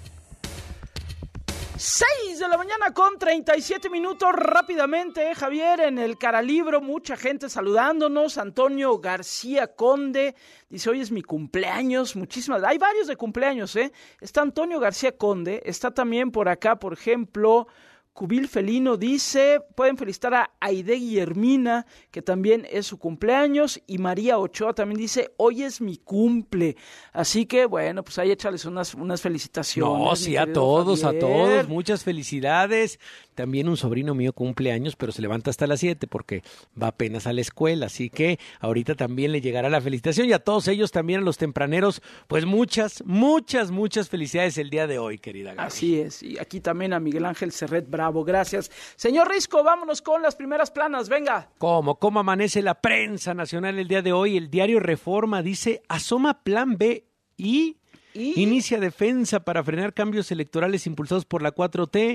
6 de la mañana con 37 minutos, rápidamente, Javier, en el Caralibro, mucha gente saludándonos. Antonio García Conde dice, hoy es mi cumpleaños, muchísimas, hay varios de cumpleaños, está Antonio García Conde, está también por acá, por ejemplo, Cubil Felino dice, pueden felicitar a Aide Guillermina, que también es su cumpleaños, y María Ochoa también dice, hoy es mi cumple, así que bueno, pues ahí échales unas felicitaciones. No, sí, a todos, muchas felicidades. También un sobrino mío cumple años, pero se levanta hasta las 7 porque va apenas a la escuela, así que ahorita también le llegará la felicitación, y a todos ellos también, a los tempraneros, pues muchas felicidades el día de hoy, querida Gaby. Así es, y aquí también a Miguel Ángel Serret Bravo, gracias. Señor Risco, vámonos con las primeras planas, venga. ¿Cómo amanece la prensa nacional el día de hoy? El diario Reforma dice, asoma plan B y inicia defensa para frenar cambios electorales impulsados por la 4T.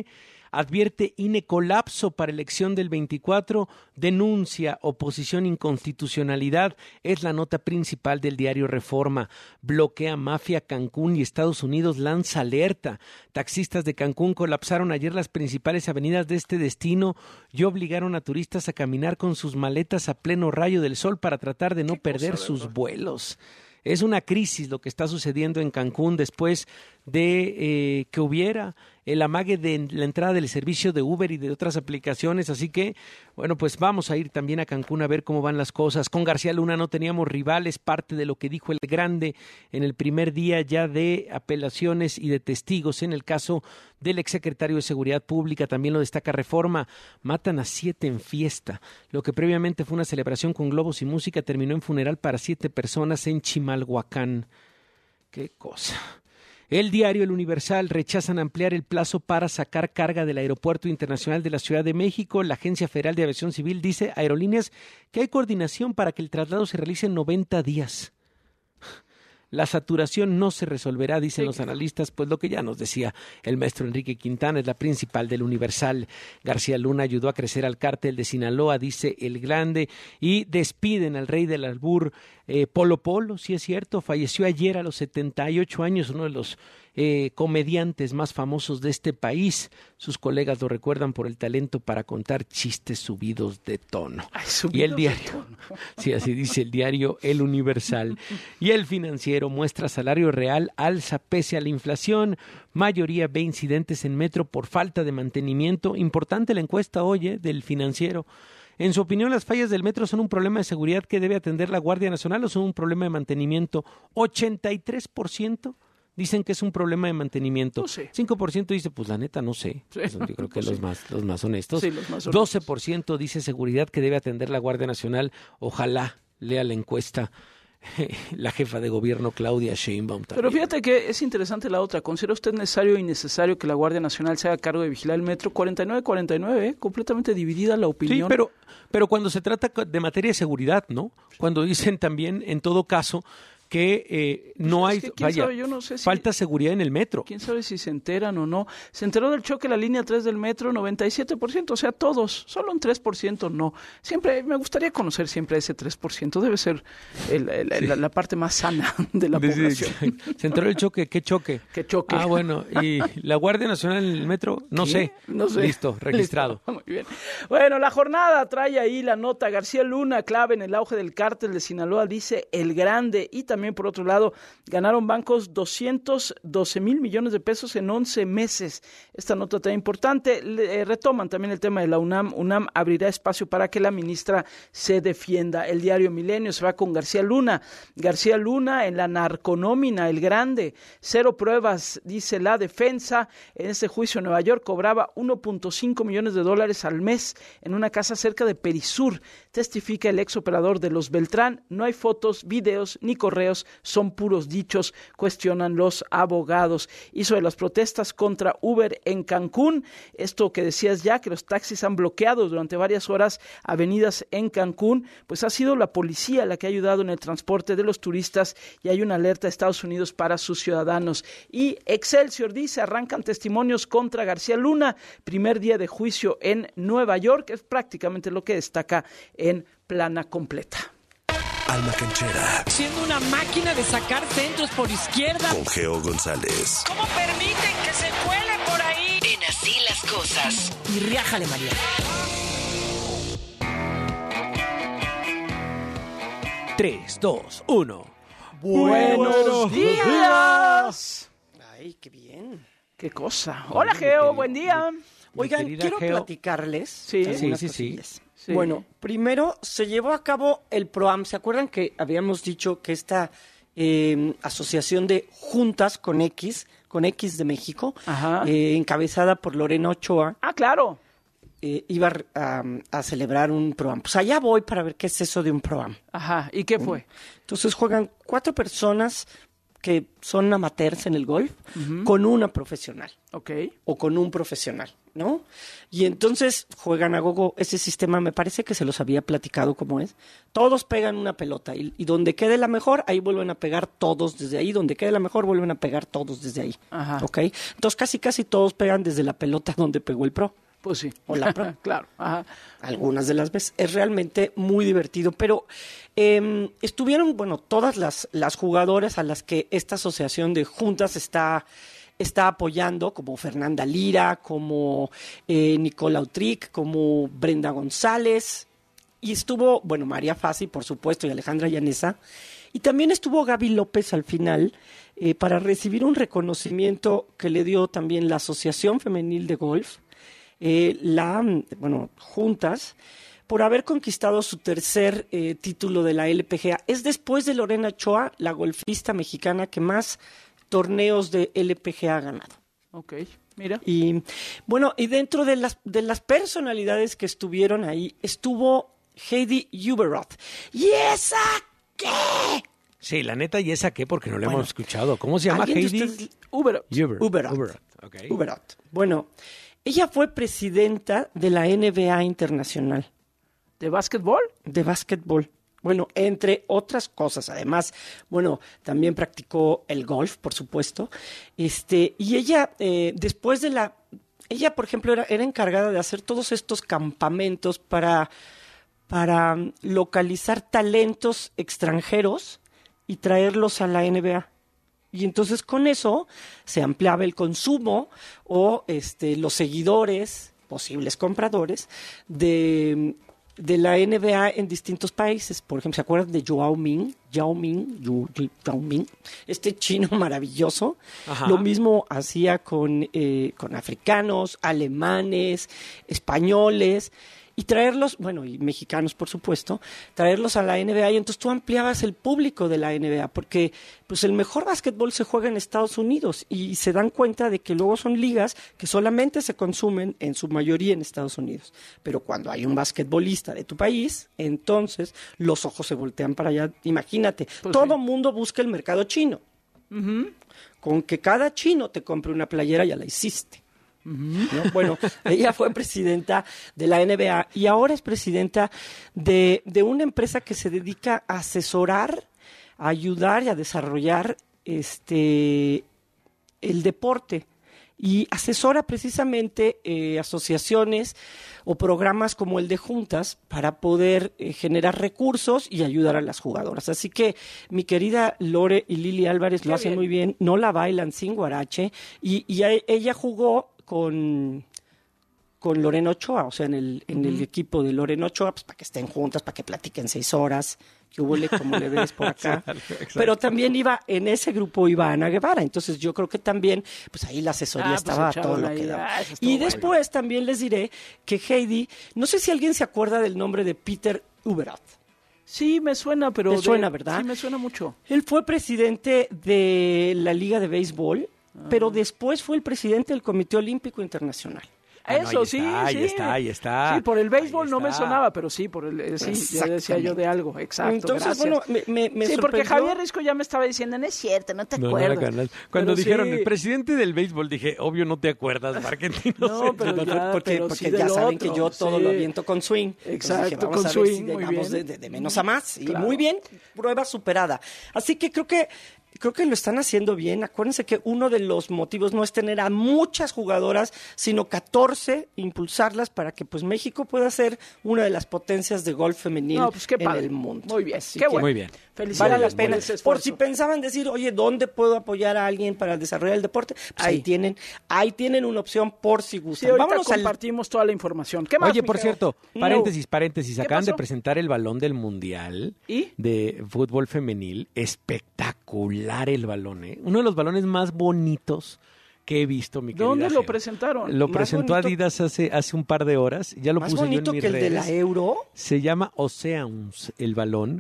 Advierte INE colapso para elección del 24, denuncia oposición inconstitucionalidad, es la nota principal del diario Reforma. Bloquea mafia Cancún y Estados Unidos lanza alerta. Taxistas de Cancún colapsaron ayer las principales avenidas de este destino y obligaron a turistas a caminar con sus maletas a pleno rayo del sol para tratar de no perder sus vuelos. Es una crisis lo que está sucediendo en Cancún después de que hubiera el amague de la entrada del servicio de Uber y de otras aplicaciones, así que, bueno, pues vamos a ir también a Cancún a ver cómo van las cosas. Con García Luna no teníamos rivales, parte de lo que dijo el Grande en el primer día ya de apelaciones y de testigos en el caso del exsecretario de Seguridad Pública, también lo destaca Reforma. Matan a 7 en fiesta. Lo que previamente fue una celebración con globos y música terminó en funeral para 7 personas en Chimalhuacán. ¡Qué cosa! El diario El Universal: rechazan ampliar el plazo para sacar carga del Aeropuerto Internacional de la Ciudad de México. La Agencia Federal de Aviación Civil dice a Aerolíneas que hay coordinación para que el traslado se realice en 90 días. La saturación no se resolverá, dicen los analistas, pues lo que ya nos decía el maestro Enrique Quintana, es la principal del Universal. García Luna ayudó a crecer al cártel de Sinaloa, dice el Grande, y despiden al rey del albur, Polo Polo, sí es cierto, falleció ayer a los 78 años, uno de los comediantes más famosos de este país. Sus colegas lo recuerdan por el talento para contar chistes subidos de tono. Y el diario, sí, así dice el diario El Universal. Y el Financiero: muestra salario real alza pese a la inflación. Mayoría ve incidentes en metro por falta de mantenimiento. Importante la encuesta hoy del Financiero. En su opinión, ¿las fallas del metro son un problema de seguridad que debe atender la Guardia Nacional o son un problema de mantenimiento? 83% dicen que es un problema de mantenimiento. No sé. 5% dice, pues la neta no sé. Sí. Yo creo que los más honestos. Sí, los más honestos. 12% dice seguridad que debe atender la Guardia Nacional. Ojalá lea la encuesta la jefa de gobierno Claudia Sheinbaum también. Pero fíjate que es interesante la otra. ¿Considera usted necesario o innecesario que la Guardia Nacional se haga cargo de vigilar el metro? 49-49, completamente dividida la opinión. Sí, pero cuando se trata de materia de seguridad, ¿no? Cuando dicen también, en todo caso, que no hay, falta seguridad en el metro. ¿Quién sabe si se enteran o no? Se enteró del choque la línea 3 del metro, 97%, o sea, todos, solo un 3% no. Siempre, me gustaría conocer siempre ese 3%, debe ser la parte más sana de la población. Se enteró del choque, ¿qué choque? ¿Qué choque? Ah, bueno, ¿y la Guardia Nacional en el metro? No sé. Listo, registrado. Listo. Muy bien. Bueno, la jornada trae ahí la nota. García Luna, clave en el auge del cártel de Sinaloa, dice el Grande. Y también, por otro lado, ganaron bancos 212 mil millones de pesos en 11 meses. Esta nota tan importante. Retoman también el tema de la UNAM. UNAM abrirá espacio para que la ministra se defienda. El diario Milenio se va con García Luna. García Luna en la narconómina, el Grande. 0 pruebas, dice la defensa. En este juicio en Nueva York cobraba $1.5 millones al mes en una casa cerca de Perisur. Testifica el ex operador de los Beltrán. No hay fotos, videos ni correos, son puros dichos, cuestionan los abogados. Hizo de las protestas contra Uber en Cancún. Esto que decías ya, que los taxis han bloqueado durante varias horas avenidas en Cancún, pues ha sido la policía la que ha ayudado en el transporte de los turistas y hay una alerta a Estados Unidos para sus ciudadanos. Y Excelsior dice, arrancan testimonios contra García Luna, primer día de juicio en Nueva York, es prácticamente lo que destaca en Plana Completa. Alma Canchera. Siendo una máquina de sacar centros por izquierda. Con Geo González. ¿Cómo permiten que se cuele por ahí? En Así las Cosas. Y riájale, María. Tres, dos, uno. ¡Buenos días! Ay, qué bien. ¡Qué cosa! Hola, Geo, buen día. Oigan, quiero platicarles. Sí. Sí. Bueno, primero se llevó a cabo el PROAM. ¿Se acuerdan que habíamos dicho que esta asociación de juntas con X de México, encabezada por Lorena Ochoa? Ah, claro. Iba a celebrar un PROAM. Pues allá voy para ver qué es eso de un PROAM. Ajá, ¿y qué fue? Entonces juegan 4 personas que son amateurs en el golf con una profesional. Ok. O con un profesional. ¿no? Y entonces juegan a gogo. Ese sistema me parece que se los había platicado cómo es. Todos pegan una pelota y donde quede la mejor, ahí vuelven a pegar todos desde ahí. Donde quede la mejor, vuelven a pegar todos desde ahí. Ajá. ¿Ok? Entonces casi todos pegan desde la pelota donde pegó el pro. Pues sí. O la pro. Claro. Ajá. Algunas de las veces. Es realmente muy divertido. Pero estuvieron, todas las jugadoras a las que esta asociación de juntas está apoyando, como Fernanda Lira, como Nicole Autric, como Brenda González. Y estuvo, María Fassi, por supuesto, y Alejandra Llaneza. Y también estuvo Gaby López al final para recibir un reconocimiento que le dio también la Asociación Femenil de Golf, juntas, por haber conquistado su tercer título de la LPGA. Es después de Lorena Ochoa, la golfista mexicana que más torneos de LPGA ha ganado. Ok, mira. Y dentro de las personalidades que estuvieron ahí, estuvo Heidi Uberroth. ¿Y esa qué? Sí, la neta, ¿y esa qué? Porque no la hemos escuchado. ¿Cómo se llama Heidi? Uberroth. Okay. Uberroth. Bueno, ella fue presidenta de la NBA Internacional. ¿De básquetbol? De básquetbol. Entre otras cosas. Además, también practicó el golf, por supuesto. Y ella, después de ella, por ejemplo, era encargada de hacer todos estos campamentos para localizar talentos extranjeros y traerlos a la NBA. Y entonces con eso se ampliaba el consumo o los seguidores, posibles compradores, de la NBA en distintos países. Por ejemplo, ¿se acuerdan de Yao Ming, este chino maravilloso? Ajá. Lo mismo hacía con africanos, alemanes, españoles, y traerlos, y mexicanos, por supuesto, traerlos a la NBA, y entonces tú ampliabas el público de la NBA, porque pues el mejor básquetbol se juega en Estados Unidos, y se dan cuenta de que luego son ligas que solamente se consumen en su mayoría en Estados Unidos. Pero cuando hay un basquetbolista de tu país, entonces los ojos se voltean para allá. Imagínate, pues todo mundo busca el mercado chino. Uh-huh. Con que cada chino te compre una playera, ya la hiciste. ¿No? Ella fue presidenta de la NBA y ahora es presidenta de una empresa que se dedica a asesorar, a ayudar y a desarrollar el deporte, y asesora precisamente asociaciones o programas como el de Juntas para poder generar recursos y ayudar a las jugadoras. Así que mi querida Lore y Lili Álvarez lo hacen muy bien, no la bailan sin guarache, y ella jugó con Lorena Ochoa, o sea, en el equipo de Lorena Ochoa, pues para que estén juntas, para que platiquen 6 horas, que hubo como le ves por acá. Exacto. Pero también en ese grupo iba Ana Guevara, entonces yo creo que también, pues ahí la asesoría estaba todo lo que daba. Y después también les diré que Heidi, no sé si alguien se acuerda del nombre de Peter Uberroth. Sí, me suena, pero... ¿Te suena, verdad? Sí, me suena mucho. Él fue presidente de la Liga de Béisbol, pero después fue el presidente del Comité Olímpico Internacional. Eso, sí. Ahí está. Sí, por el béisbol no me sonaba, pero sí, por el ya decía yo de algo, exacto. Entonces, gracias. me sí, porque Javier Risco ya me estaba diciendo, no es cierto, no te acuerdas. Cuando dijeron el presidente del béisbol, dije, obvio no te acuerdas, Marquentino. No, pero porque ya saben que yo todo lo aviento con swing. Exacto, dije, con swing, muy bien. De menos a más, y claro. Muy bien, prueba superada. Así que creo que lo están haciendo bien. Acuérdense que uno de los motivos no es tener a muchas jugadoras, sino 14, impulsarlas para que pues México pueda ser una de las potencias de golf femenil en el mundo. Muy bien, qué bueno. Muy bien. Felicidades. Vale la pena. Por si pensaban decir, oye, ¿dónde puedo apoyar a alguien para desarrollar el deporte? Pues ahí tienen una opción por si gustan. Sí, ahorita compartimos toda la información. ¿Qué más, Oye, por cierto, paréntesis, acaban de pasó? presentar el balón del Mundial de fútbol femenil. Espectacular el balón, ¿eh? Uno de los balones más bonitos que he visto, mi querida. ¿Dónde lo presentaron? Lo presentó Adidas hace un par de horas. Ya lo puse yo en mis redes. ¿Más bonito que el de la Euro? Se llama Oceans el balón.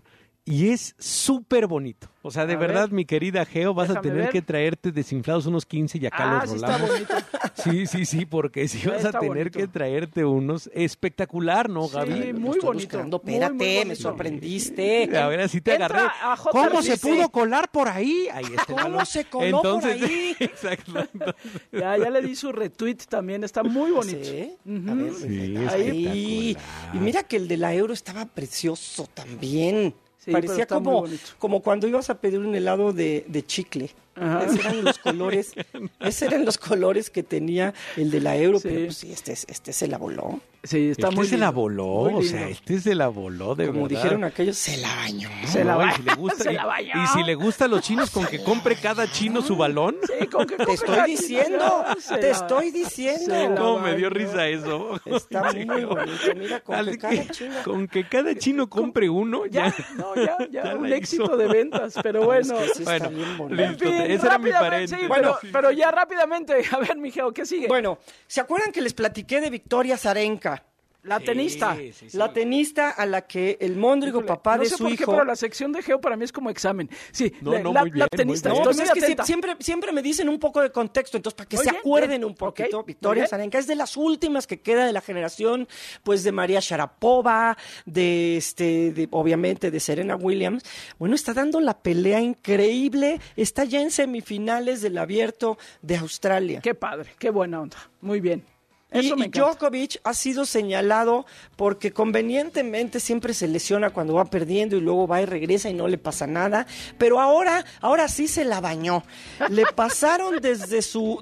y es súper bonito. O sea, de verdad, mi querida Geo, vas a tener que traerte desinflados unos 15 y acá los rolamos. Sí, está bonito. Sí, porque si vas a tener que traerte unos espectacular, ¿no, Gaby? Sí, muy bonito. Espérate, me sorprendiste. A ver, así te agarré. ¿Cómo se pudo colar por ahí? Ahí está. ¿Cómo se coló por ahí? Exacto. Ya le di su retweet también, está muy bonito. Sí, a ver, ahí. Y mira que el de la Euro estaba precioso también. Sí, parecía como cuando ibas a pedir un helado de chicle. Esos eran los colores que tenía el de la Euro, pero pues sí, este se la voló. Sí, está muy se la voló, o sea, se la voló de como verdad. Dijeron aquellos, se la bañó. Se la bañó. Y si le gusta a los chinos, con que compre cada chino su balón. Sí, con que te estoy diciendo. ¿Cómo me dio risa eso? Está muy bonito, mira, con que cada chino compre uno, ya un éxito de ventas, pero bueno. Es que sí está bien bonito. En fin, ese era mi paréntesis. Sí, pero ya rápidamente, a ver, Mijeo, ¿qué sigue? Bueno, ¿se acuerdan que les platiqué de Victoria Zarenka? La tenista. Sí. La tenista a la que el móndrigo papá de su hijo... No sé por qué, pero la sección de Geo para mí es como examen. Sí, muy bien, la tenista. No, pues es que siempre me dicen un poco de contexto, entonces para que se acuerden un poquito. Victoria Zarenka es de las últimas que queda de la generación, pues de María Sharapova, obviamente de Serena Williams. Bueno, está dando la pelea increíble, está ya en semifinales del Abierto de Australia. Qué padre, qué buena onda. Muy bien. Y Djokovic ha sido señalado porque convenientemente siempre se lesiona cuando va perdiendo y luego va y regresa y no le pasa nada, pero ahora sí se la bañó. Le pasaron desde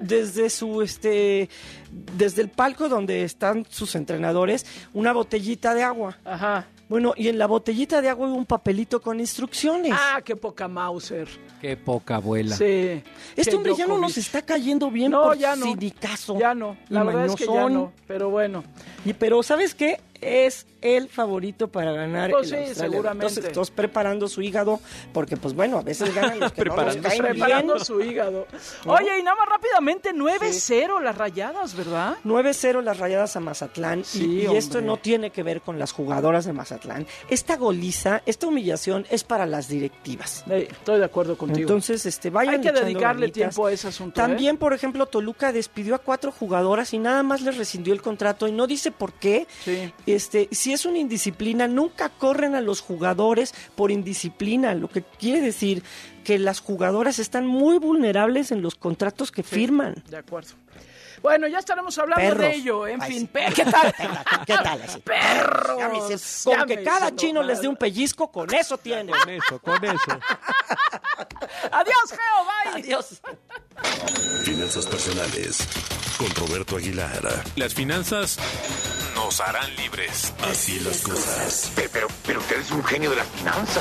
el palco donde están sus entrenadores una botellita de agua. Ajá. Bueno, y en la botellita de agua hay un papelito con instrucciones. Ah, qué poca Mauser. Qué poca abuela. Sí. Este hombre ya no nos está cayendo bien por sindicazo. Ya no, la verdad es que ya no, pero bueno. Pero ¿sabes qué? Es el favorito para ganar pues el sí, Australia. seguramente. Entonces, preparando su hígado, porque pues bueno, a veces ganan los que no nos caen preparando bien. su hígado. ¿No? Oye, y nada más rápidamente, 9-0 las Rayadas, ¿verdad? 9-0 las Rayadas a Mazatlán. Sí, y esto no tiene que ver con las jugadoras de Mazatlán. Esta goliza, esta humillación es para las directivas. Estoy de acuerdo contigo. Entonces, vayan hay que dedicarle ganitas. Tiempo a ese asunto. También, por ejemplo, Toluca despidió a 4 jugadoras y nada más les rescindió el contrato y no dice por qué. Sí. Si es una indisciplina, nunca corren a los jugadores por indisciplina, lo que quiere decir que las jugadoras están muy vulnerables en los contratos que firman. De acuerdo. Bueno, ya estaremos hablando de ello. En fin, ¿qué tal? ¿Qué tal? Perros. Con que cada chino les dé un pellizco, con eso tiene. Con eso. Adiós, Geo, bye. Adiós. Finanzas personales con Roberto Aguilar. Las finanzas nos harán libres. Así las cosas. Pero usted es un genio de las finanzas.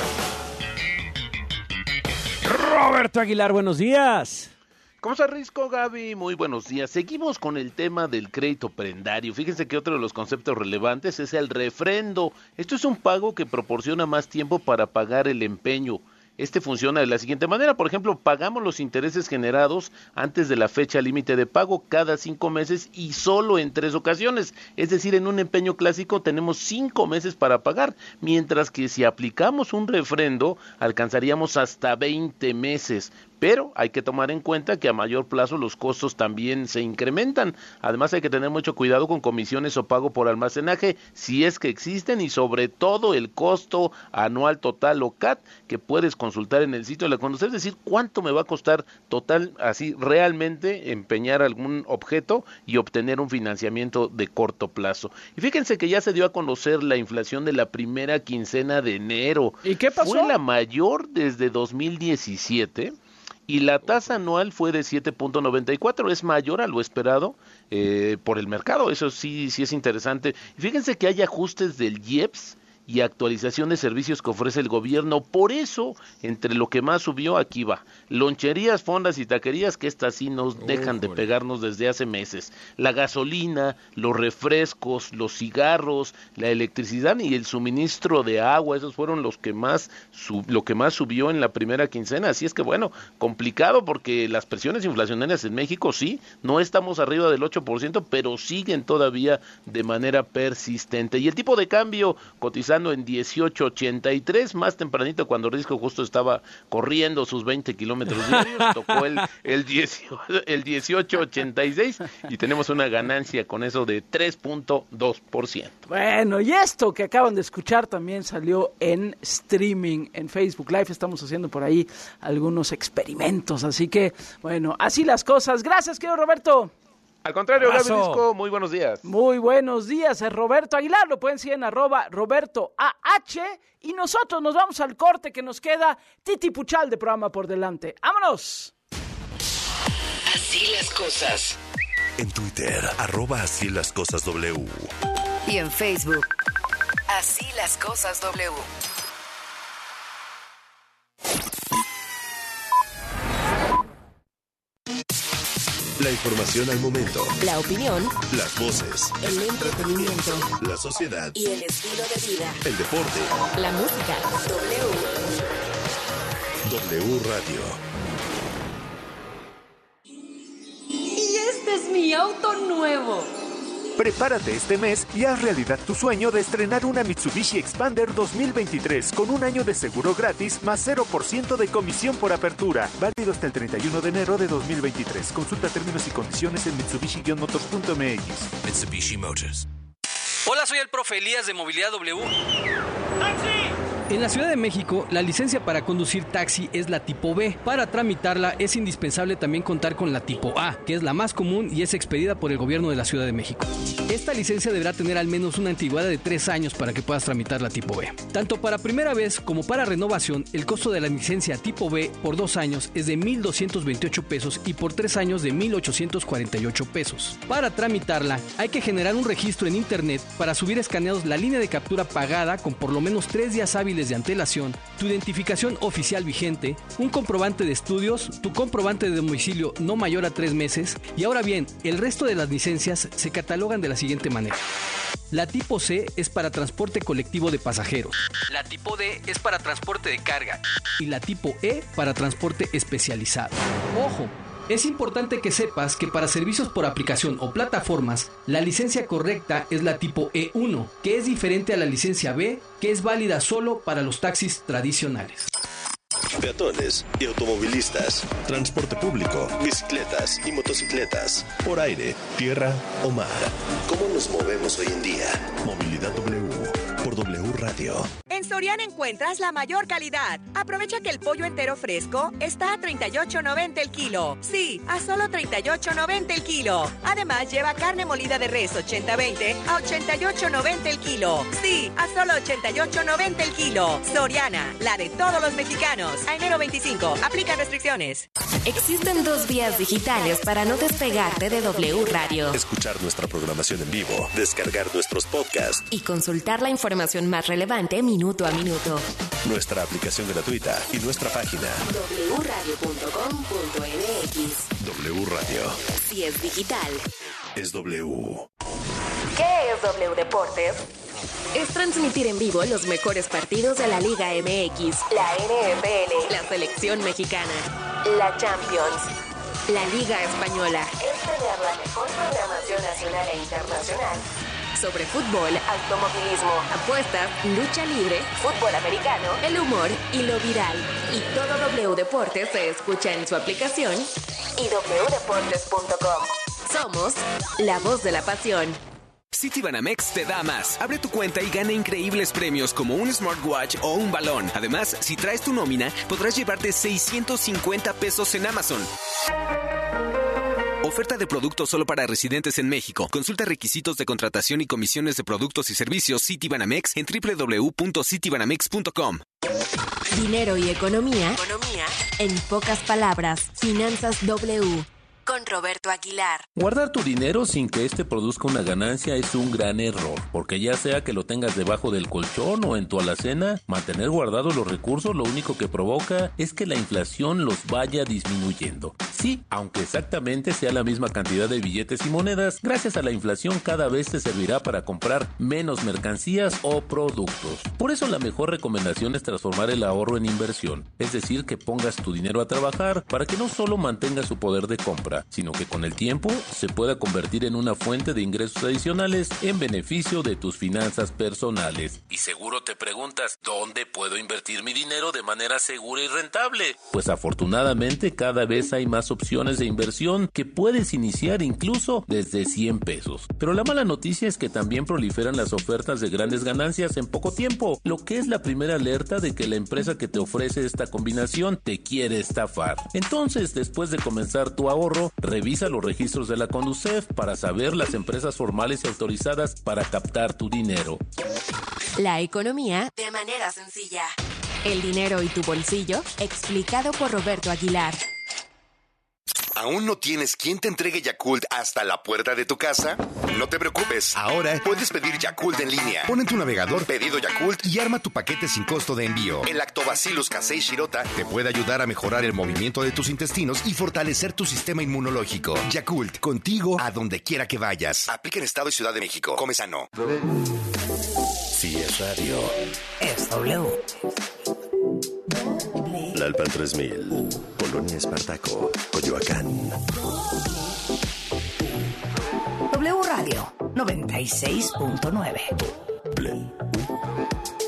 Roberto Aguilar, buenos días. ¿Cómo se Risco, Gaby? Muy buenos días. Seguimos con el tema del crédito prendario. Fíjense que otro de los conceptos relevantes es el refrendo. Esto es un pago que proporciona más tiempo para pagar el empeño. Este funciona de la siguiente manera. Por ejemplo, pagamos los intereses generados antes de la fecha límite de pago cada 5 meses y solo en 3 ocasiones. Es decir, en un empeño clásico tenemos 5 meses para pagar, mientras que si aplicamos un refrendo alcanzaríamos hasta 20 meses. Pero hay que tomar en cuenta que a mayor plazo los costos también se incrementan. Además hay que tener mucho cuidado con comisiones o pago por almacenaje, si es que existen, y sobre todo el costo anual total o CAT, que puedes consultar en el sitio de la Conducef, es decir, cuánto me va a costar total, así realmente empeñar algún objeto y obtener un financiamiento de corto plazo. Y fíjense que ya se dio a conocer la inflación de la primera quincena de enero. ¿Y qué pasó? Fue la mayor desde 2017. Y la tasa anual fue de 7.94, es mayor a lo esperado por el mercado, eso sí es interesante. Y fíjense que hay ajustes del IEPS y actualización de servicios que ofrece el gobierno. Por eso, entre lo que más subió, aquí va: loncherías, fondas y taquerías, que estas sí nos dejan de pegarnos desde hace meses. La gasolina, los refrescos, los cigarros, la electricidad y el suministro de agua, esos fueron los que lo que más subió en la primera quincena. Así es que bueno, complicado, porque las presiones inflacionarias en México sí, no estamos arriba del 8%, pero siguen todavía de manera persistente. Y el tipo de cambio cotizado cotizando en 18.83, más tempranito cuando Risco justo estaba corriendo sus 20 kilómetros diarios, tocó el 18.86 y tenemos una ganancia con eso de 3.2%. Bueno, y esto que acaban de escuchar también salió en streaming, en Facebook Live, estamos haciendo por ahí algunos experimentos, así que, bueno, así las cosas. Gracias, querido Roberto. Al contrario, Gaby Risco, muy buenos días. Muy buenos días, es Roberto Aguilar, lo pueden seguir en @RobertoAH, y nosotros nos vamos al corte que nos queda Titi Puchal de programa por delante. ¡Vámonos! Así las cosas. En Twitter, @Así las cosas W. Y en Facebook, Así las cosas W. La información al momento. La opinión. Las voces. El entretenimiento. La sociedad. Y el estilo de vida. El deporte. La música. W Radio. Y este es mi auto nuevo. Prepárate este mes y haz realidad tu sueño de estrenar una Mitsubishi Expander 2023 con un año de seguro gratis más 0% de comisión por apertura. Válido hasta el 31 de enero de 2023. Consulta términos y condiciones en Mitsubishi-motors.mx. Mitsubishi Motors. Hola, soy el profe Elías de Movilidad W. ¡Taxi! En la Ciudad de México, la licencia para conducir taxi es la tipo B. Para tramitarla es indispensable también contar con la tipo A, que es la más común y es expedida por el gobierno de la Ciudad de México. Esta licencia deberá tener al menos una antigüedad de 3 años para que puedas tramitar la tipo B. Tanto para primera vez como para renovación, el costo de la licencia tipo B por 2 años es de 1,228 pesos y por 3 años de 1,848 pesos. Para tramitarla, hay que generar un registro en internet para subir escaneados la línea de captura pagada con por lo menos 3 días hábiles de antelación, tu identificación oficial vigente, un comprobante de estudios, tu comprobante de domicilio no mayor a 3 meses, y ahora bien, el resto de las licencias se catalogan de la siguiente manera. La tipo C es para transporte colectivo de pasajeros, la tipo D es para transporte de carga y la tipo E para transporte especializado. ¡Ojo! Es importante que sepas que para servicios por aplicación o plataformas, la licencia correcta es la tipo E1, que es diferente a la licencia B, que es válida solo para los taxis tradicionales. Peatones y automovilistas, transporte público, bicicletas y motocicletas, por aire, tierra o mar. ¿Cómo nos movemos hoy en día? Movilidad W, por W Radio. En Soriana encuentras la mayor calidad. Aprovecha que el pollo entero fresco está a $38.90 el kilo. Sí, a solo $38.90 el kilo. Además, lleva carne molida de res 80-20 a $88.90 el kilo. Sí, a solo $88.90 el kilo. Soriana, la de todos los mexicanos. A enero 25, aplican restricciones. Existen 2 vías digitales para no despegarte de W Radio. Escuchar nuestra programación en vivo, descargar nuestros podcasts y consultar la información más relevante minuto a minuto. Nuestra aplicación gratuita y nuestra página wradio.com.mx. W Radio. Si es digital, es W. ¿Qué es W Deportes? Es transmitir en vivo los mejores partidos de la Liga MX, la NFL, la Selección Mexicana, la Champions, la Liga Española. Es tener la mejor programación nacional e internacional sobre fútbol, automovilismo, apuestas, lucha libre, fútbol americano, el humor y lo viral. Y todo W Deportes se escucha en su aplicación y wdeportes.com. Somos la voz de la pasión. Citibanamex te da más. Abre tu cuenta y gana increíbles premios como un smartwatch o un balón. Además, si traes tu nómina, podrás llevarte 650 pesos en Amazon. Oferta de productos solo para residentes en México. Consulta requisitos de contratación y comisiones de productos y servicios Citibanamex en www.citibanamex.com. Dinero y economía. En pocas palabras, Finanzas W. Con Roberto Aguilar. Guardar tu dinero sin que este produzca una ganancia es un gran error, porque ya sea que lo tengas debajo del colchón o en tu alacena, mantener guardados los recursos lo único que provoca es que la inflación los vaya disminuyendo. Sí, aunque exactamente sea la misma cantidad de billetes y monedas, gracias a la inflación cada vez te servirá para comprar menos mercancías o productos. Por eso la mejor recomendación es transformar el ahorro en inversión, es decir, que pongas tu dinero a trabajar para que no solo mantenga su poder de compra, sino que con el tiempo se pueda convertir en una fuente de ingresos adicionales en beneficio de tus finanzas personales. Y seguro te preguntas, ¿dónde puedo invertir mi dinero de manera segura y rentable? Pues afortunadamente cada vez hay más opciones de inversión que puedes iniciar incluso desde 100 pesos. Pero la mala noticia es que también proliferan las ofertas de grandes ganancias en poco tiempo, lo que es la primera alerta de que la empresa que te ofrece esta combinación te quiere estafar. Entonces, después de comenzar tu ahorro, revisa los registros de la Conducef para saber las empresas formales y autorizadas para captar tu dinero. La economía de manera sencilla. El dinero y tu bolsillo, explicado por Roberto Aguilar. ¿Aún no tienes quien te entregue Yakult hasta la puerta de tu casa? No te preocupes, ahora puedes pedir Yakult en línea. Pon en tu navegador Pedido Yakult y arma tu paquete sin costo de envío. El Lactobacillus casei shirota te puede ayudar a mejorar el movimiento de tus intestinos y fortalecer tu sistema inmunológico. Yakult, contigo a donde quiera que vayas. Aplica en Estado y Ciudad de México. Come sano. Si es radio, es W. La Alpan 3000, Polonia Espartaco, Coyoacán. W Radio 96.9.